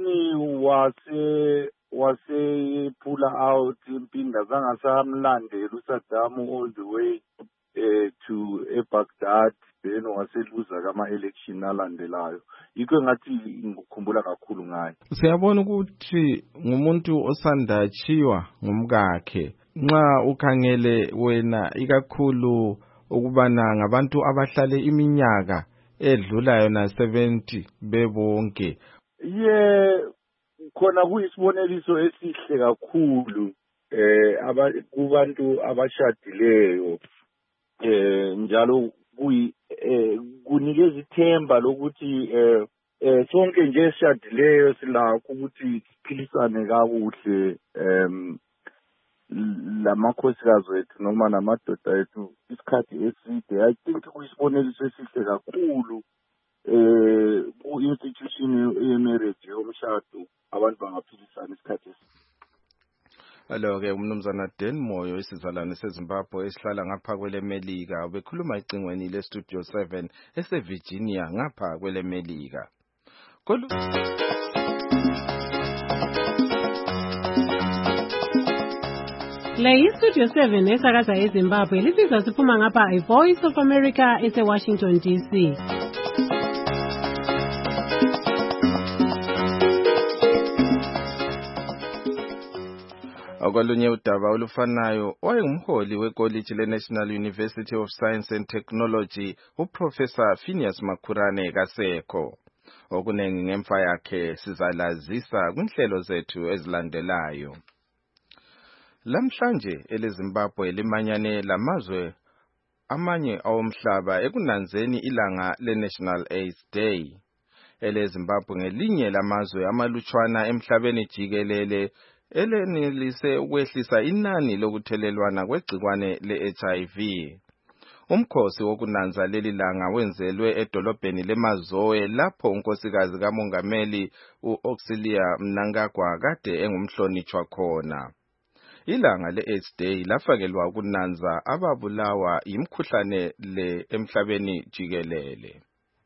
wase wase pull out impini ngazange samlandela uSaddam all the way uh, to uh, Baghdad, then waseluza kama election alandelayo. Yikho ngathi ngikhumbula kakhulu ngaye. Siyabona ukuthi ngumuntu osandachiwa ngumkakhe. Nxa ukhangele wena ikakhulu ukubana ngabantu abahlale iminyaka edlulayo na seventy bebonke. Yeah, khona kuyisiboneliso esihle kakhulu eh kubantu abashadileyo eh njalo kuyi kunikeza ithemba lokuthi eh sonke nje esishadileyo silakho ukuthi siphilisane kakuhle em lamakhosikazi wethu noma namadoda ethu isikhathi eside. I think kuyisiboneliso esihle kakhulu eh ku-institution ye-marriage yomshado abantu bangaphilisana isikhathi eside. Hello ke umnumzana Dan Moyo isizalwane seZimbabwe esihlala ngapha kwele Melika ubekhuluma icingweni le Studio seven ese Virginia ngapha kwele Melika. Kolu Le Studio seven esakaza eZimbabwe lisiza siphuma ngapha iVoice of America ese Washington D C. Akwalunye udaba olufanayo wayengumholi wekoliji le-National University of Science and Technology uProfessor Phineas Makhurane kasekho. Okunengi ngemfa yakhe sizalazisa kwinhlelo zethu ezilandelayo. Lamhlanje eleZimbabwe limanyane lamazwe amanye awomhlaba ekunanzeni ilanga le-National AIDS Day. EleZimbabwe ngelinye lamazwe amalutshwana emhlabeni jikelele elenelise ukwehlisa inani lokuthelelwana kwegcikwane le-H I V. Umkhosi wokunanza leli langa wenzelwe edolobheni leMazoe lapho unkosikazi kamongameli u-Auxilia Mnangagwa kade engumhlonitshwa khona. Ilanga le-AIDS Day lafakelwa ukunanza ababulawa yimkhuhlane le emhlabeni jikelele.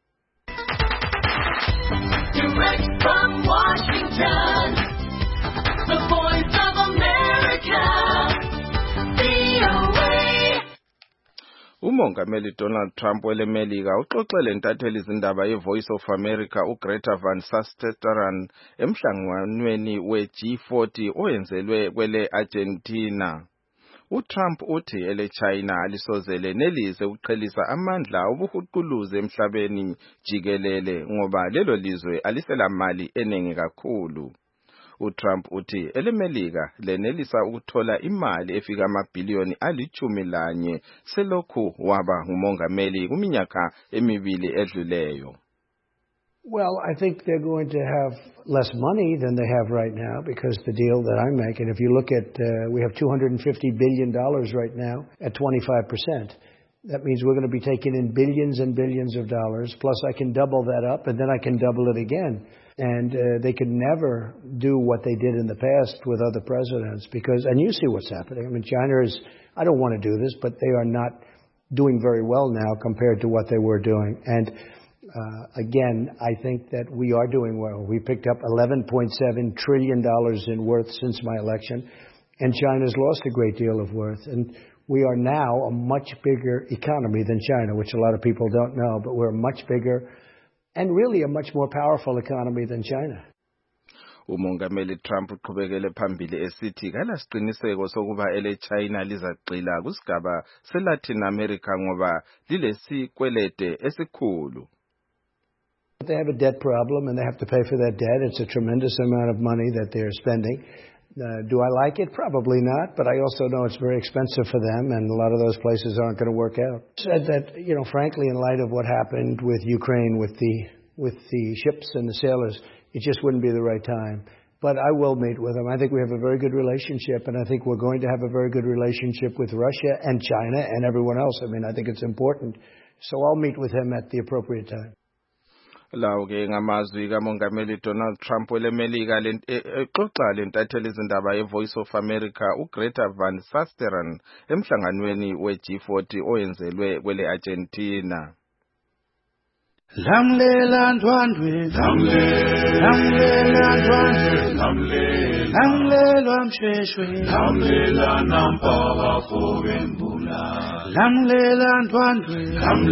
Direct from Washington, the Voice of America, V O A. Umongameli Donald Trump welemelika uxoxele ntatheli izindaba yeVoice of America uGreta Van Susteren emhlanganweni we-G forty oyenzelwe kwele Argentina. UTrump uthi ele-China alisozele nelize uqhelisa amandla obuhuquluzi emhlabeni jikelele ngoba lelo lizwe alisela mali eningi kakhulu. uTrump uthi elemelika lenelisa ukuthola imali efika amabhiliyoni alichumi lanye selokhu waba ngumongameli kuminyaka emibili edluleyo. Well, I think they're going to have less money than they have right now because the deal that I'm making, if you look at, uh, we have two hundred fifty billion dollars right now at twenty-five percent. That means we're going to be taking in billions and billions of dollars, plus I can double that up and then I can double it again. And uh, they could never do what they did in the past with other presidents because, and you see what's happening. I mean, China is, I don't want to do this, but they are not doing very well now compared to what they were doing. And uh, again, I think that we are doing well. We picked up eleven point seven trillion dollars in worth since my election, and China's lost a great deal of worth. And we are now a much bigger economy than China, which a lot of people don't know, but we're much bigger and really a much more powerful economy than China. Umongameli Trump uqhubekele phambili esithi kalasiqiniseko sokuba ele China lizagxila kusigaba seLatin America ngoba lilesikwelede esikhulu. They have a debt problem and they have to pay for that debt. It's a tremendous amount of money that they're spending. Uh, do I like it? Probably not, but I also know it's very expensive for them, and a lot of those places aren't going to work out. Said that, you know, frankly, in light of what happened with Ukraine, with the with the ships and the sailors, it just wouldn't be the right time. But I will meet with them. I think we have a very good relationship, and I think we're going to have a very good relationship with Russia and China and everyone else. I mean, I think it's important. So I'll meet with him at the appropriate time. Lawo ke ngamazwi kaMongameli Donald Trump welemelika exoxa lentatheli izindaba yeVoice of America uGreta Van Susteren emhlanganweni weG forty oyenzelwe kwele Argentina. Lamlela ndwandwe lamlela ndwandwe lamlela msheshwe lamlela nampaka fobembula lamlela ndwandwe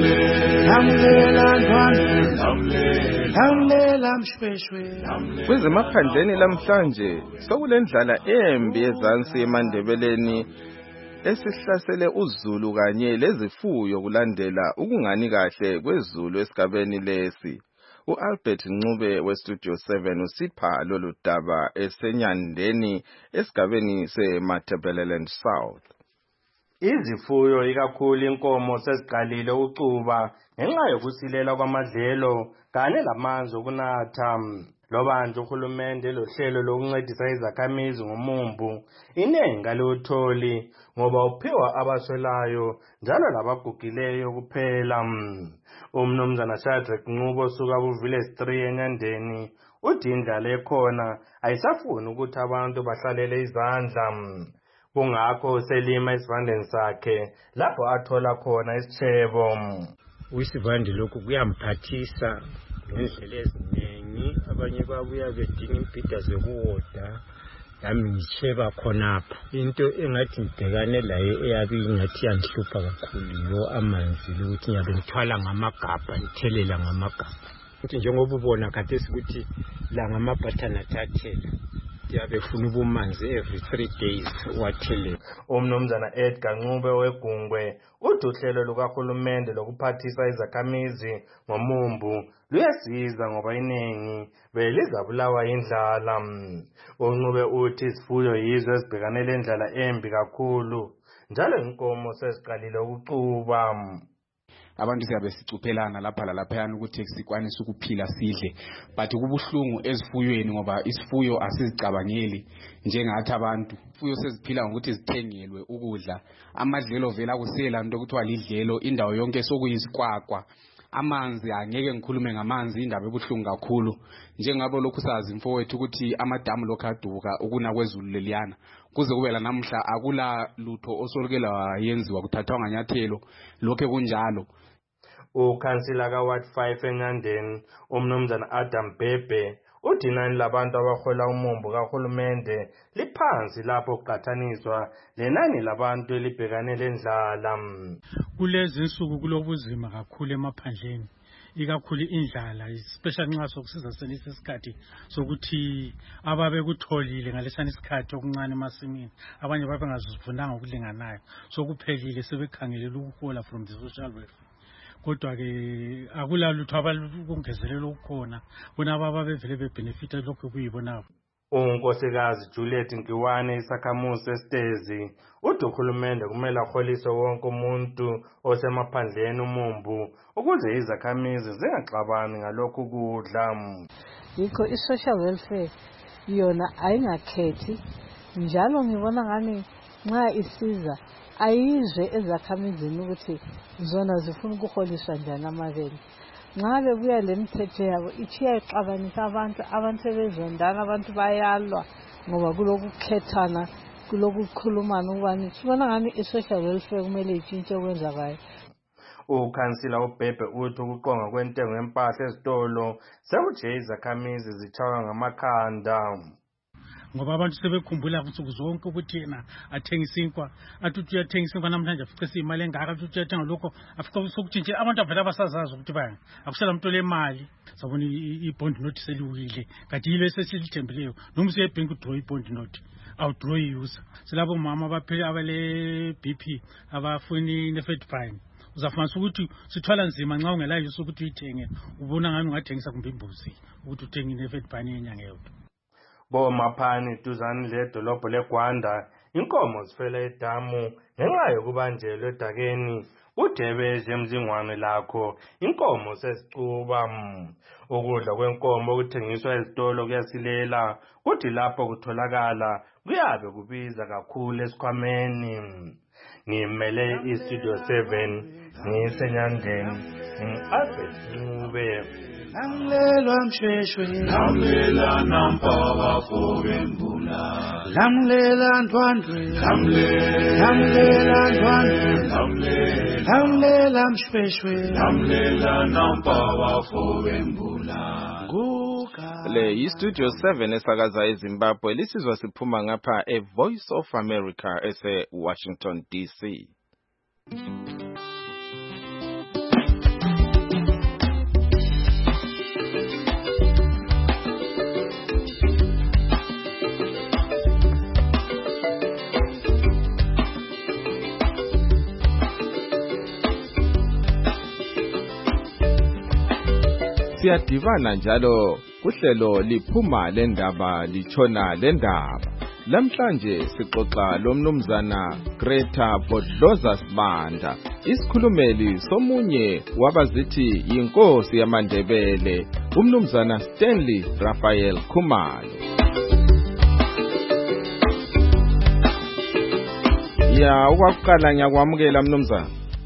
lamlela ndwandwe lamlela msheshwe. Kwezemaphandleni lamhlanje sokulendlala embi ezansi eMandebeleni esihlasele uZulu kanye lezifuyo kulandela ukungani kahle kwezulu esigabeni lesi. uAlbert Ncube weStudio seven usipha lolu daba esenyandeni esigabeni seMatebeleland South. Izifuyo ikakhulu inkomo seziqalile ukucuba ngenxa yokusilela kwamadlelo kanye lamanzi okunatha. Loba nje uhulumende lohlelo lokuncedisa izakhamizi ngomumbu inengi kalutholi ngoba uphiwa abaswelayo njalo labagugileyo kuphela. Umnumzana Shadrack Ncube osuka kuVillage three eNyandeni uthi indlala ekhona ayisafuni ukuthi abantu bahlalele izandla. Kungakho uselima isivandeni sakhe lapho athola khona isitshebo. Isivande lokhu kuyamphathisa ngendlela eziningi, abanye babuya bedinga impida zokuwoda yami ngitsheba khonapha. Into engathi ngibhekane layo eyabe ingathi yanhlupha kakhulu yo amanzi ukuthi ngiyabe ngithwala ngamagabha ngithelela ngamagabha. Ukuthi njengoba ubona khathesi ukuthi la ngamabhathana thathela yabe funa ubumanzi every three days wathelela. Umnumzana Edgar Ncube weGungwe uthi uhlelo lukahulumende lokuphathisa izakhamizi ngomumbu luyasiza ngoba iningi belizabulawa indlala. uNcube uthi isifuyo yizo ezibhekane lendlala embi kakhulu njalo inkomo seziqalile ukucuba. Abantu siyabe sicuphelana lapha lalaphayana ukuthi sikwanise ukuphila sidle, but kubuhlungu ezifuyweni ngoba isifuyo asizicabangeli njengathi abantu. Ifuyo seziphila ngokuthi zithengelwe ukudla, amadlelo vela kusela into kuthiwa lidlelo, indawo yonke sokuyisikwakwa. Amanzi angeke ngikhulume ngamanzi, indaba ebuhlungu kakhulu njengabo lokhu sazi mfowethu ukuthi amadamu lokho aduka ukuna kwezulu leliyana kuze kube la namhla akula lutho osolukela yenziwa kuthathwa nganyathelo lokho kunjalo. Ukhansila kaWard five eNyandeni umnumzana Adam Bhebhe uthi inani labantu abahola umumbu kahulumende liphansi lapho kuqhathaniswa lenani labantu elibhekane lendlala. Kulezi insuku kulobuzima kakhulu emaphandleni, ikakhulu indlala, especially nxa sokusiza senise isikhathi sokuthi ababe kutholile ngalesana isikhathi okuncane emasimini abanye babe ngazivunanga okulinganayo sokuphelile sebekhangelela ukuhola from the social welfare. Kodwa ke akula lutho abakungezelela ukukhona bona ababe vele bebenefita lokho kuyibona. uNkosikazi Juliet Nkiwane isakhamuzi esitezi uthi uhulumende kumele aholise wonke umuntu osemaphandleni umumbu ukuze izakhamizi zingaxabani ngalokhu kudla. Yikho i-social welfare yona ayingakhethi njalo ngibona ngani nxa isiza ayizwe ezakhamizini ukuthi zona zifuna ukuholiswa njani amabele. Nxa bebuya lemithetho yabo ithi ixabanisa abantu, abantu sebezondana, abantu bayalwa ngoba kulokukhethana, kulokukhulumana ukubani sibona ngani i-social welfare kumele itshintshe okwenzakayo. Ukhansila uBhebhe uthi ukuqonga kwentengo yempahla ezitolo sekuthi izakhamizi zitshaywa ngamakhanda. ngoba abantu sebekhumbula nsuku zonke ukuthi yena athenga isinkwa athi uthi uyathenga isinkwa namhlanje afice siyimali engaka athi uthi uyathenga lokho afice sokuthi nje abantu avela abasazazi ukuthi bani akusela umuntu lemali sabona i-bond note seliwile kanti yilo esesilithembileyo noma usuye ebhenki udraw i-bond note awudraw i-user silabo mama abaphile abale B P abafuni ne-Fedpine uzafumanisa ukuthi sithwala nzima nxa ungelayo use ukuthi uyithenge ubona ngani ungathengisa kumbe imbuzi ukuthi uthenge ne-Fedpine yenyanga yodwa. Bomaphani duzane ledolobho leGwanda inkomo zifela edamu ngenxa yokubanjelwa edakeni uDebeze emzingwane lakho inkomo sesicuba ukudla kwenkomo okuthengiswa ezitolo kuyasilela kuthi lapho kutholakala kuyabe kubiza kakhulu esikhwameni. Ngimele iStudio seven ngisenyandeni ngi-Albert Lamlela msheshwe lamlela nampaka fobembula lamlela ndwandwe lamlela ndwandwe lamlela msheshwe lamlela nampaka fobembula le iStudio seven esakaza eZimbabwe lisizwa siphuma ngapha eVoice of America ese Washington D C. Siyadivana njalo kuhlelo liphuma lendaba lichona lendaba. Lamhlanje sixoxa lomnumzana Greta Bodloza Sibanda, isikhulumeli somunye wabazithi yinkosi yamaNdebele, umnumzana Stanley Raphael Khumalo. Ya ukwakuqala ngiyakwamukela mnumzana.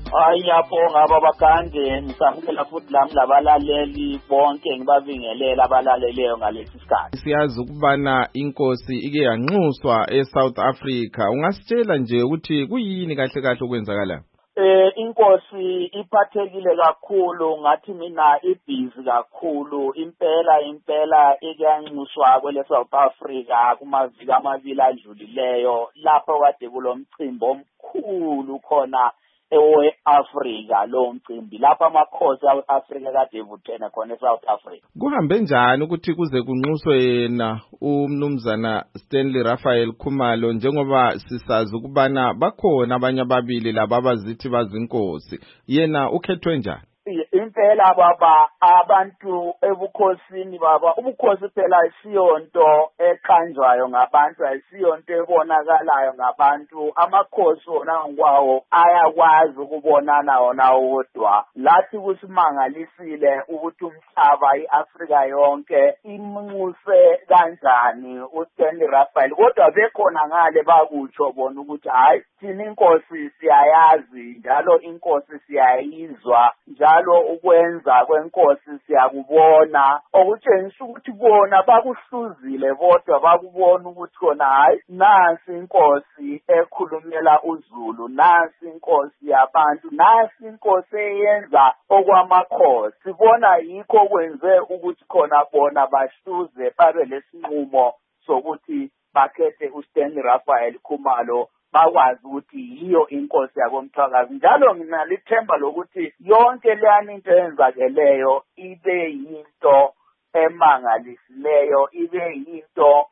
Ayapho babakande ngisamukela futhi lami labalaleli bonke ngibabingelela abalaleleyo ngalesi sikhathi. Siyazi ukubana inkosi ike yanxuswa eSouth Africa. Ungasitshela nje ukuthi kuyini kahle kahle okwenzakala? Eh inkosi iphathekile kakhulu ngathi mina ibhizi kakhulu impela impela iyanxuswa kwele South Africa kumaviki amabili adlulileyo lapho kade kulomcimbi omkhulu khona ewe-Afrika lo mcimbi lapha amakhosi e-Afrika kade evuthene khona eSouth Africa. Kuhambe njani ukuthi kuze kunxuswe yena umnumzana Stanley Raphael Khumalo njengoba sisazi ukubana bakhona abanye ababili laba abazithi bazinkosi yena ukhethwe njani? Impela baba abantu ebukhosini baba ubukhosi phela isiyonto eqanjwayo ngabantu ayisiyonto ebonakalayo ngabantu amakhosi wona ngwawo ayakwazi ukubonana wona wodwa lathi kusimangalisile ukuthi umhlaba iAfrika yonke imnxuse kanjani uStanley Raphael kodwa bekhona ngale bakutsho bona ukuthi hayi thina inkosi siyayazi njalo inkosi siyayizwa njalo ukwenza kwenkosi siyakubona okutshengisa ukuthi bona bakuhluzile bodwa bakubona ukuthi khona hayi nansi inkosi ekhulumela uZulu nansi inkosi yabantu nansi inkosi eyenza okwamakhosi sibona yikho kwenze ukuthi khona bona bahluze babe lesinqumo sokuthi bakhethe uStanley Raphael Khumalo bakwazi ukuthi yiyo inkosi yakomthwakazi njalo nginalithemba lokuthi yonke leyani into eyenzakeleyo ibe yinto emangalisileyo ibe yinto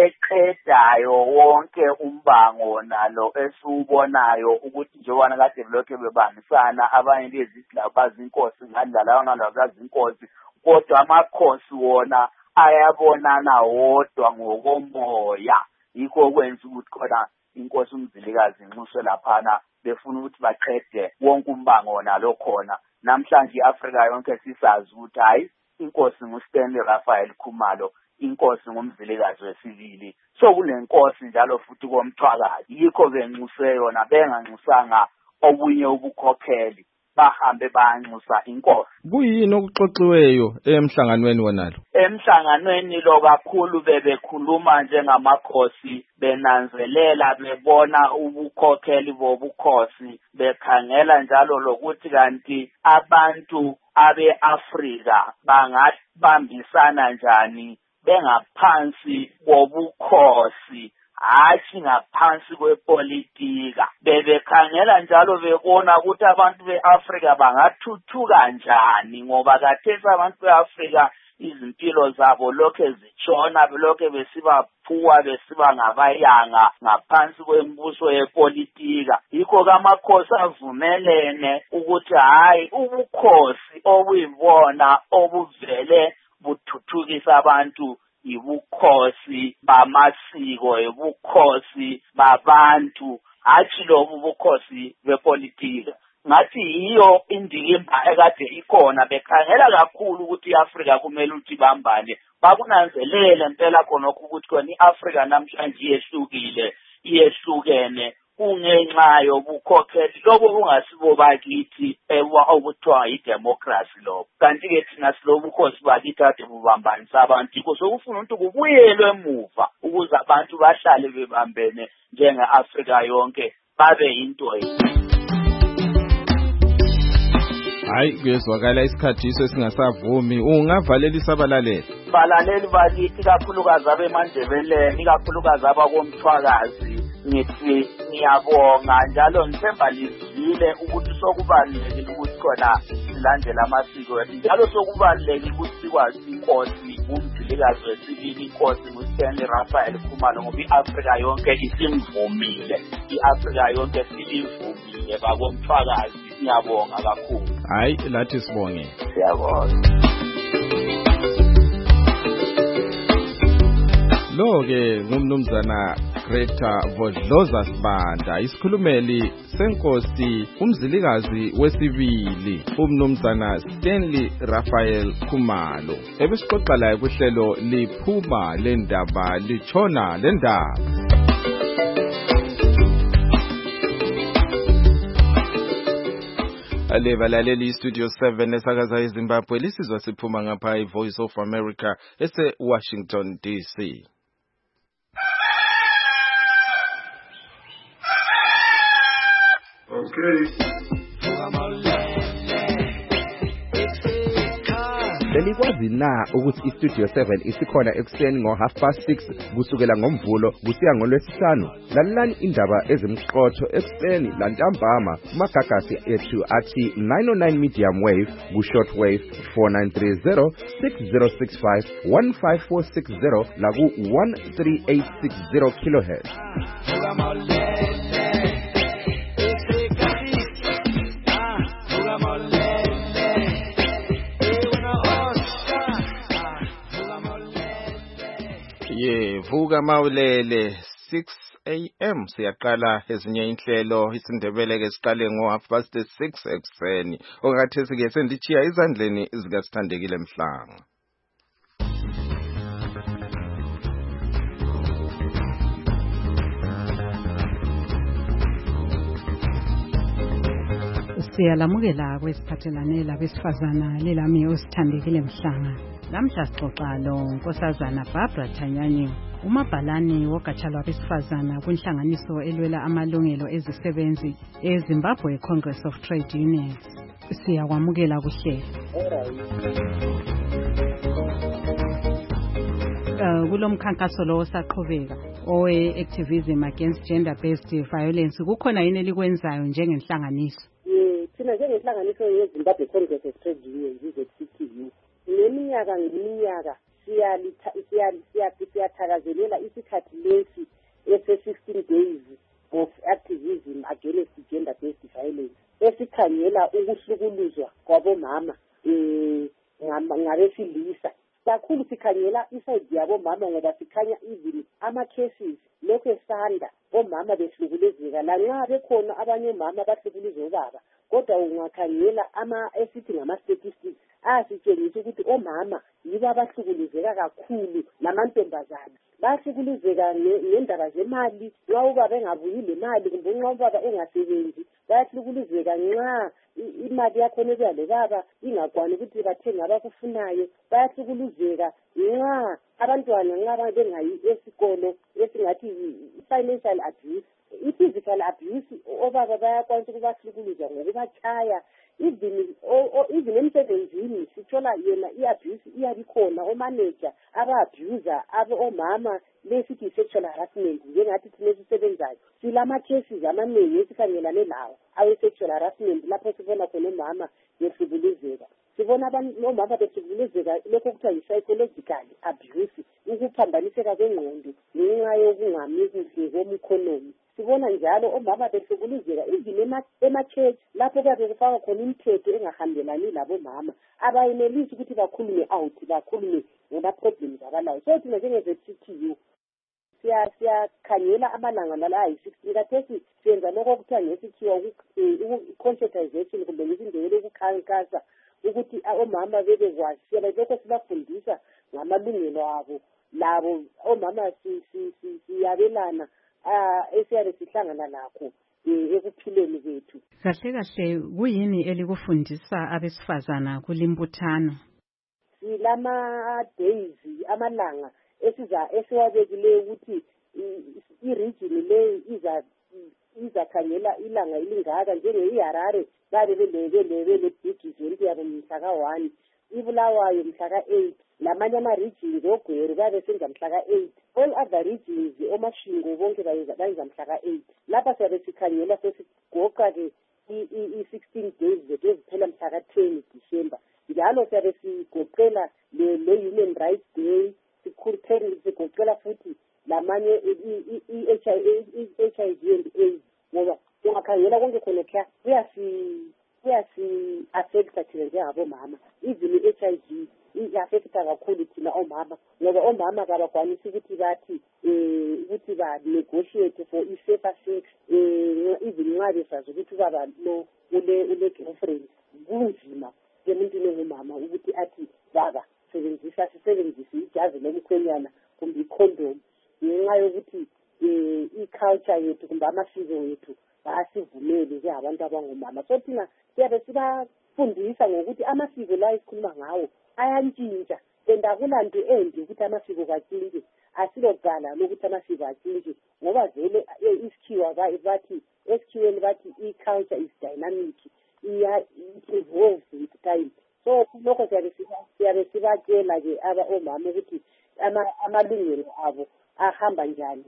eqedayo wonke umbango nalo esiubonayo ukuthi njengoba kade lokho bebangisana abanye bezithi labazinkosi ngadlala nalabazinkosi kodwa amakhosi wona ayabonana wodwa ngokomoya yikho kwenza ukuthi khona inkosi umzilikazi inxuswe laphana befuna ukuthi baqede wonke umbango nalo khona namhlanje iAfrika yonke sisazi ukuthi hayi inkosi nguStanley Raphael Khumalo inkosi ngumzilikazi wesibili so kunenkosi njalo futhi komthwakazi yikho benxuse yona benganxusanga obunye ubukhokheli bahambe banxusa inkosi. Kuyini okuxoxiweyo emhlanganweni wonalo? Emhlanganweni lo kakhulu bebekhuluma njengamakhosi benanzelela bebona ubukhokheli bobukhosi bekhangela njalo lokuthi kanti abantu abeAfrika bangabambisana njani bengaphansi kobukhosi hathi ngaphansi kwepolitika. Bebekhangela njalo bebona ukuthi abantu beAfrika bangathuthuka kanjani ngoba kathesi abantu beAfrika izimpilo zabo lokhe zitshona lokhe besiba phuwa besiba ngabayanga ngaphansi kwembuso yepolitika. Yikho kamakhosi avumelene ukuthi hayi ubukhosi obuyibona obuvele buthuthukisa abantu ibukhosi bamasiko ibukhosi babantu hathi lobu bukhosi bepolitika. Ngathi yiyo indikimba ekade ikhona bekhangela kakhulu ukuthi iAfrika kumele ukuthi bambane bakunanzelele impela khona ukuthi kona iAfrika namhlanje iyehlukile iyehlukene kungenxa yobukhokheli lobo bungasibo bakithi ewa okuthiwa idemocracy lobo. Kanti ke thina silobukhosi bakithi ade bubambanisa abantu kusokufuna ukuthi kubuyelwe emuva ukuze abantu bahlale bebambene njengeAfrika yonke babe into yinye. Hayi kuyezwakala isikhathi iso singasavumi ungavalela isabalaleli. Balaleli bakithi kakhulukazi abemandebeleni kakhulukazi abakomthwakazi ngithi ngiyabonga njalo ngithemba lizwile ukuthi sokubalulekile ukuthi khona silandele amasiko ethu njalo sokubalulekile ukuthi sikwazi inkosi umdlikazi wesibili inkosi uStanley Raphael Khumalo ngoba iAfrika yonke isimvumile iAfrika yonke silivumile bakomthwakazi. Siyabonga kakhulu. Hayi lathi sibonge. Siyabonga. Lo ke ngumnumzana Greta Vodloza Sibanda isikhulumeli senkosi umzilikazi wesibili umnumzana Stanley Raphael Khumalo. Ebesixoxa la kuhlelo liphuma lendaba litshona lendaba. Ale balaleli Studio seven esakaza eZimbabwe lisizwa siphuma ngapha iVoice of America ese Washington D C. Okay. Belikwazi na ukuthi iStudio seven isikhona ekuseni ngo half past six kusukela ngomvulo kusiya ngolwesihlanu. Lalelani indaba ezimqotho ekuseni lantambama kumagagasi ethu athi nine oh nine medium wave ku short wave four nine three zero six zero six five one five four six zero la ku one three eight six zero kilohertz. Ye vuka mawulele six a m siyaqala ezinye inhlelo isindebele ke siqale ngo half past six ekseni ongathi ke sendichiya izandleni izika sithandekile Mhlanga. Siyalamukela kwesiphathelane labesifazana lelami osithandekile Mhlanga. Namhla sixoxa lo nkosazana Barbara Thanyani umabhalani wogatsha lwabesifazana kwinhlanganiso elwela amalungelo ezisebenzi eZimbabwe Congress of Trade Unions. Siyakwamukela kuhle. Uh, kulomkhankaso lo osaqhubeka owe activism against gender based violence kukhona yini elikwenzayo njengenhlanganiso? Thina njengenhlanganiso yeZimbabwe Congress of Trade Unions Z C T U neminyaka ngeminyaka siyathakazelela isikhathi lesi ese sixteen days of activism against gender based violence esikhangela ukuhlukuluzwa kwabomama eh ngabesilisa. Kakhulu sikhangela iside yabomama ngoba sikhanya even ama cases lokho esanda omama behlukulezeka lanxa bekhona abanye omama bahlukuluzwa obaba kodwa ungakhangela ama esithi ngama statistics asitshengisa ukuthi omama yibo abahlukuluzeka kakhulu namantombazana bahlukuluzeka ngendaba zemali nxa ubaba engabuyi le mali kumbe nxa ubaba engasebenzi bayahlukuluzeka nxa imali yakho nebuya le baba ingakwani ukuthi bathenga abakufunayo bayahlukuluzeka nxa abantwana nxa bengayi esikolo esingathi financial abuse i-physical abuse obaba bayakwanisa ukubahlukuluzwa ngokubachaya even even emsebenzini sithola yena i-abuse iyabikhona omanager aba-abuser omama lesithi i-sexual harassment njengathi thina esisebenzayo silama-cases amaningi esikhangelane lawo awe-sexual harassment lapho sibona khona umama behlukuluzeka sibona omama behlukuluzeka lokho kuthiwa yi-psychological abuse ukuphambaniseka kwengqondo ngenxa yokungami kuhle komkhonomi sibona njalo omama behlukuluzeka even ema-church lapho kuyabe kufaka khona imithetho engahambelani labomama abayenelisi ukuthi bakhulume out bakhulume ngama-problems abalayo so thina njenge-Z C T U siyakhangela amalanga lala ayi-sixteen kathesi siyenza lokho kuthiwa ngesikhiwa i-conscientization kumbe ngesindebele ukukhankasa ukuthi omama bebekwazi siyabe lokho sibafundisa ngamalungelo abo labo omama siyabelana esiyabe sihlangana lakho ekuphileni kwethu. Kahle kahle kuyini elikufundisa abesifazana kulimbuthano? Silama days amalanga esiza esiwabekile ukuthi i-region le iza izakhangela ilanga ilingaka njenge iHarare babe belebelebe le big event yabo mhla ka one iBulawayo mhla ka eight lamanye ama regions ogwere babe senza mhla ka eight all other regions omashingo bonke bayenza bayenza mhla ka eight lapha siyabe sikhangela sesigoqa ke i-sixteen days eziphela mhla ka ten December njalo siyabe sigoqela le Human Rights Day sikhuluphele sigoqela futhi lamanye i-H I V and AIDS ngoba ungakhangela konke khona kya kuyasi kuyasi affecta thina njengabomama even i-H I V i-affecta kakhulu thina omama ngoba omama kabakwanisi ukuthi bathi um ukuthi ba-negotiate for i-safer sex um even nxa besazi ukuthi ubaba lo ule-girlfriend kunzima emuntwini engumama ukuthi athi baba sebenzisa sisebenzise ijazi lomkhwenyana kumbe i-condom ngenxa yokuthi um i-culture yethu kumbe amasiko yethu basivumele njengabantu abangomama so thina siyabe sibafundisa ngokuthi amasiko la esikhuluma ngawo ayantshintsha and akulanto embi ukuthi amasiko katshintshe asilogala lokuthi amasiko atshintshe ngoba vele isikhiwa bathi esikhiweni bathi i-culture is dynamic it evolves with time so lokho siyabe sibatshela-ke aba omama ukuthi amalungelo abo ahamba njani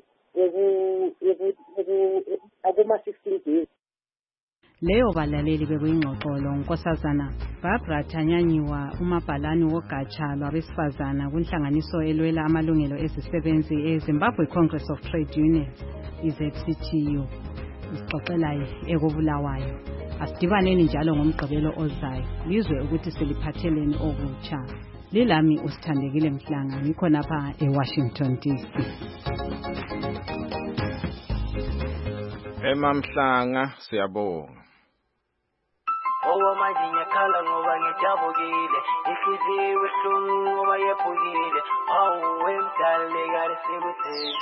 akuma-sixteen days. Leyo balaleli bekuyingxoxolo Nkosazana Barbara Thanyanyiwa umabhalani wogatsha lwabesifazana kunhlanganiso elwela amalungelo ezisebenzi eZimbabwe Congress of Trade Unions i-Z C T U isixoxela ekubulawayo. Asidibaneni njalo ngomgqibelo ozayo lizwe ukuthi siliphatheleni okutsha. Lilami usithandekile Mhlanga ngikho lapha eWashington D C. Emamhlanga siyabonga. Owa majinya khala ngoba ngijabukile ihliziyo ihlungu ngoba yephukile awu wemdale kare sekuthini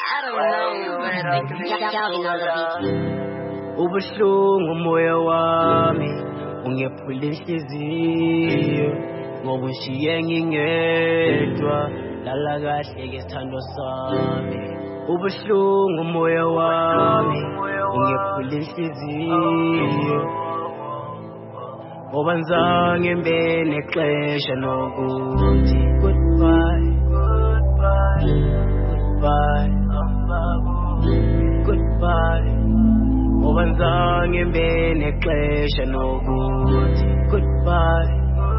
ubuhlungu umoya wami ungephula inhliziyo ngoba ushiye ngingedwa lala kahle ke sithando sami ubuhlungu umoya wami ungephula inhliziyo ngoba ngizange mbe nexesha nokuthi goodbye goodbye goodbye goodbye ngoba ngizange mbe nexesha nokuthi goodbye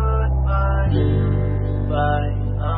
goodbye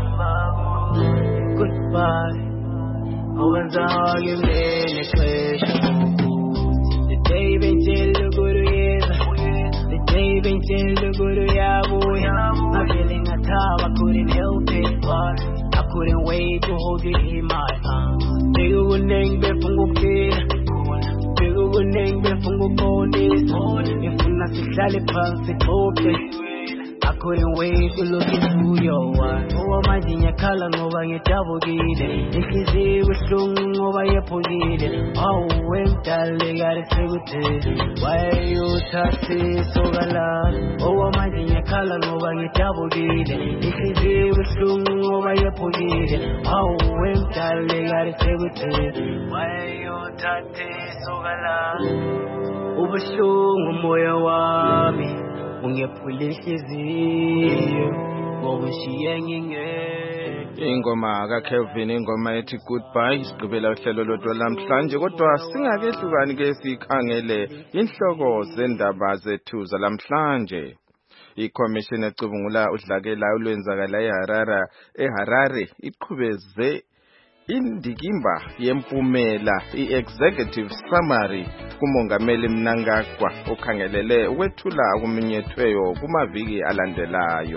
goodbye ngoba ngizange mbe nexesha nokuthi the day bengitshela ukuyeza Baby, tell the good yaboya. I'm feeling a top, I couldn't help it, but I couldn't wait to hold you in my arms. Big good name, Befungo Kid. Big good name, Befungo Bondis. If you're not the Sally Pulse, it's okay. I couldn't wait to look into your eyes. Oh, my dear, color over your double gate. If you see we're strong over your pocket. Oh, when darling, I say with it. Why you touch it so gallant? Oh, my dear, color over your double gate. If you see we're strong over your pocket. Oh, when darling, I say with it. Why you touch it so gallant? Ubuhlungu umoya wami ungephula inhliziyo ngoba ushiye ngingedwa. Ingoma kaKelvin ingoma ethi goodbye isigqibela uhlelo lodwa lamhlanje kodwa singakehlukani ke sikhangele inhloko zendaba zethu zalamhlanje. iCommission ecubungula udlakela olwenzakala eHarare eHarare iqhubeze indikimba yempumela iExecutive Summary kumongameli Mnangagwa okhangelele ukwethula okuminyethweyo kumaviki alandelayo.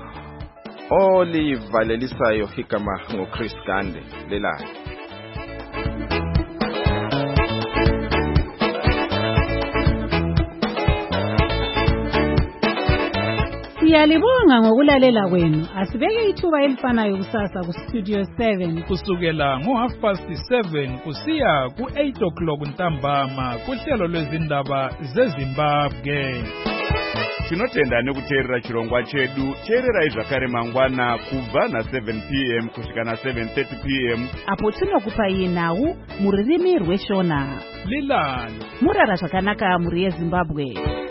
Olivalelisayo igama ngoChris Gande lelala. Siyalibonga ngokulalela kwenu. Asibeke ithuba elifanayo kusasa ku Studio seven kusukela ngo half past seven kusiya ku eight o'clock ntambama kuhlelo lwezindaba zeZimbabwe. Tinotenda nekuteerera chirongwa chedu. Teererai zvakare mangwana kubva na seven p m kusvika na seven thirty p m apo tinokupai nhau mururimi rweshona. Lilani murara zvakanaka muri yeZimbabwe.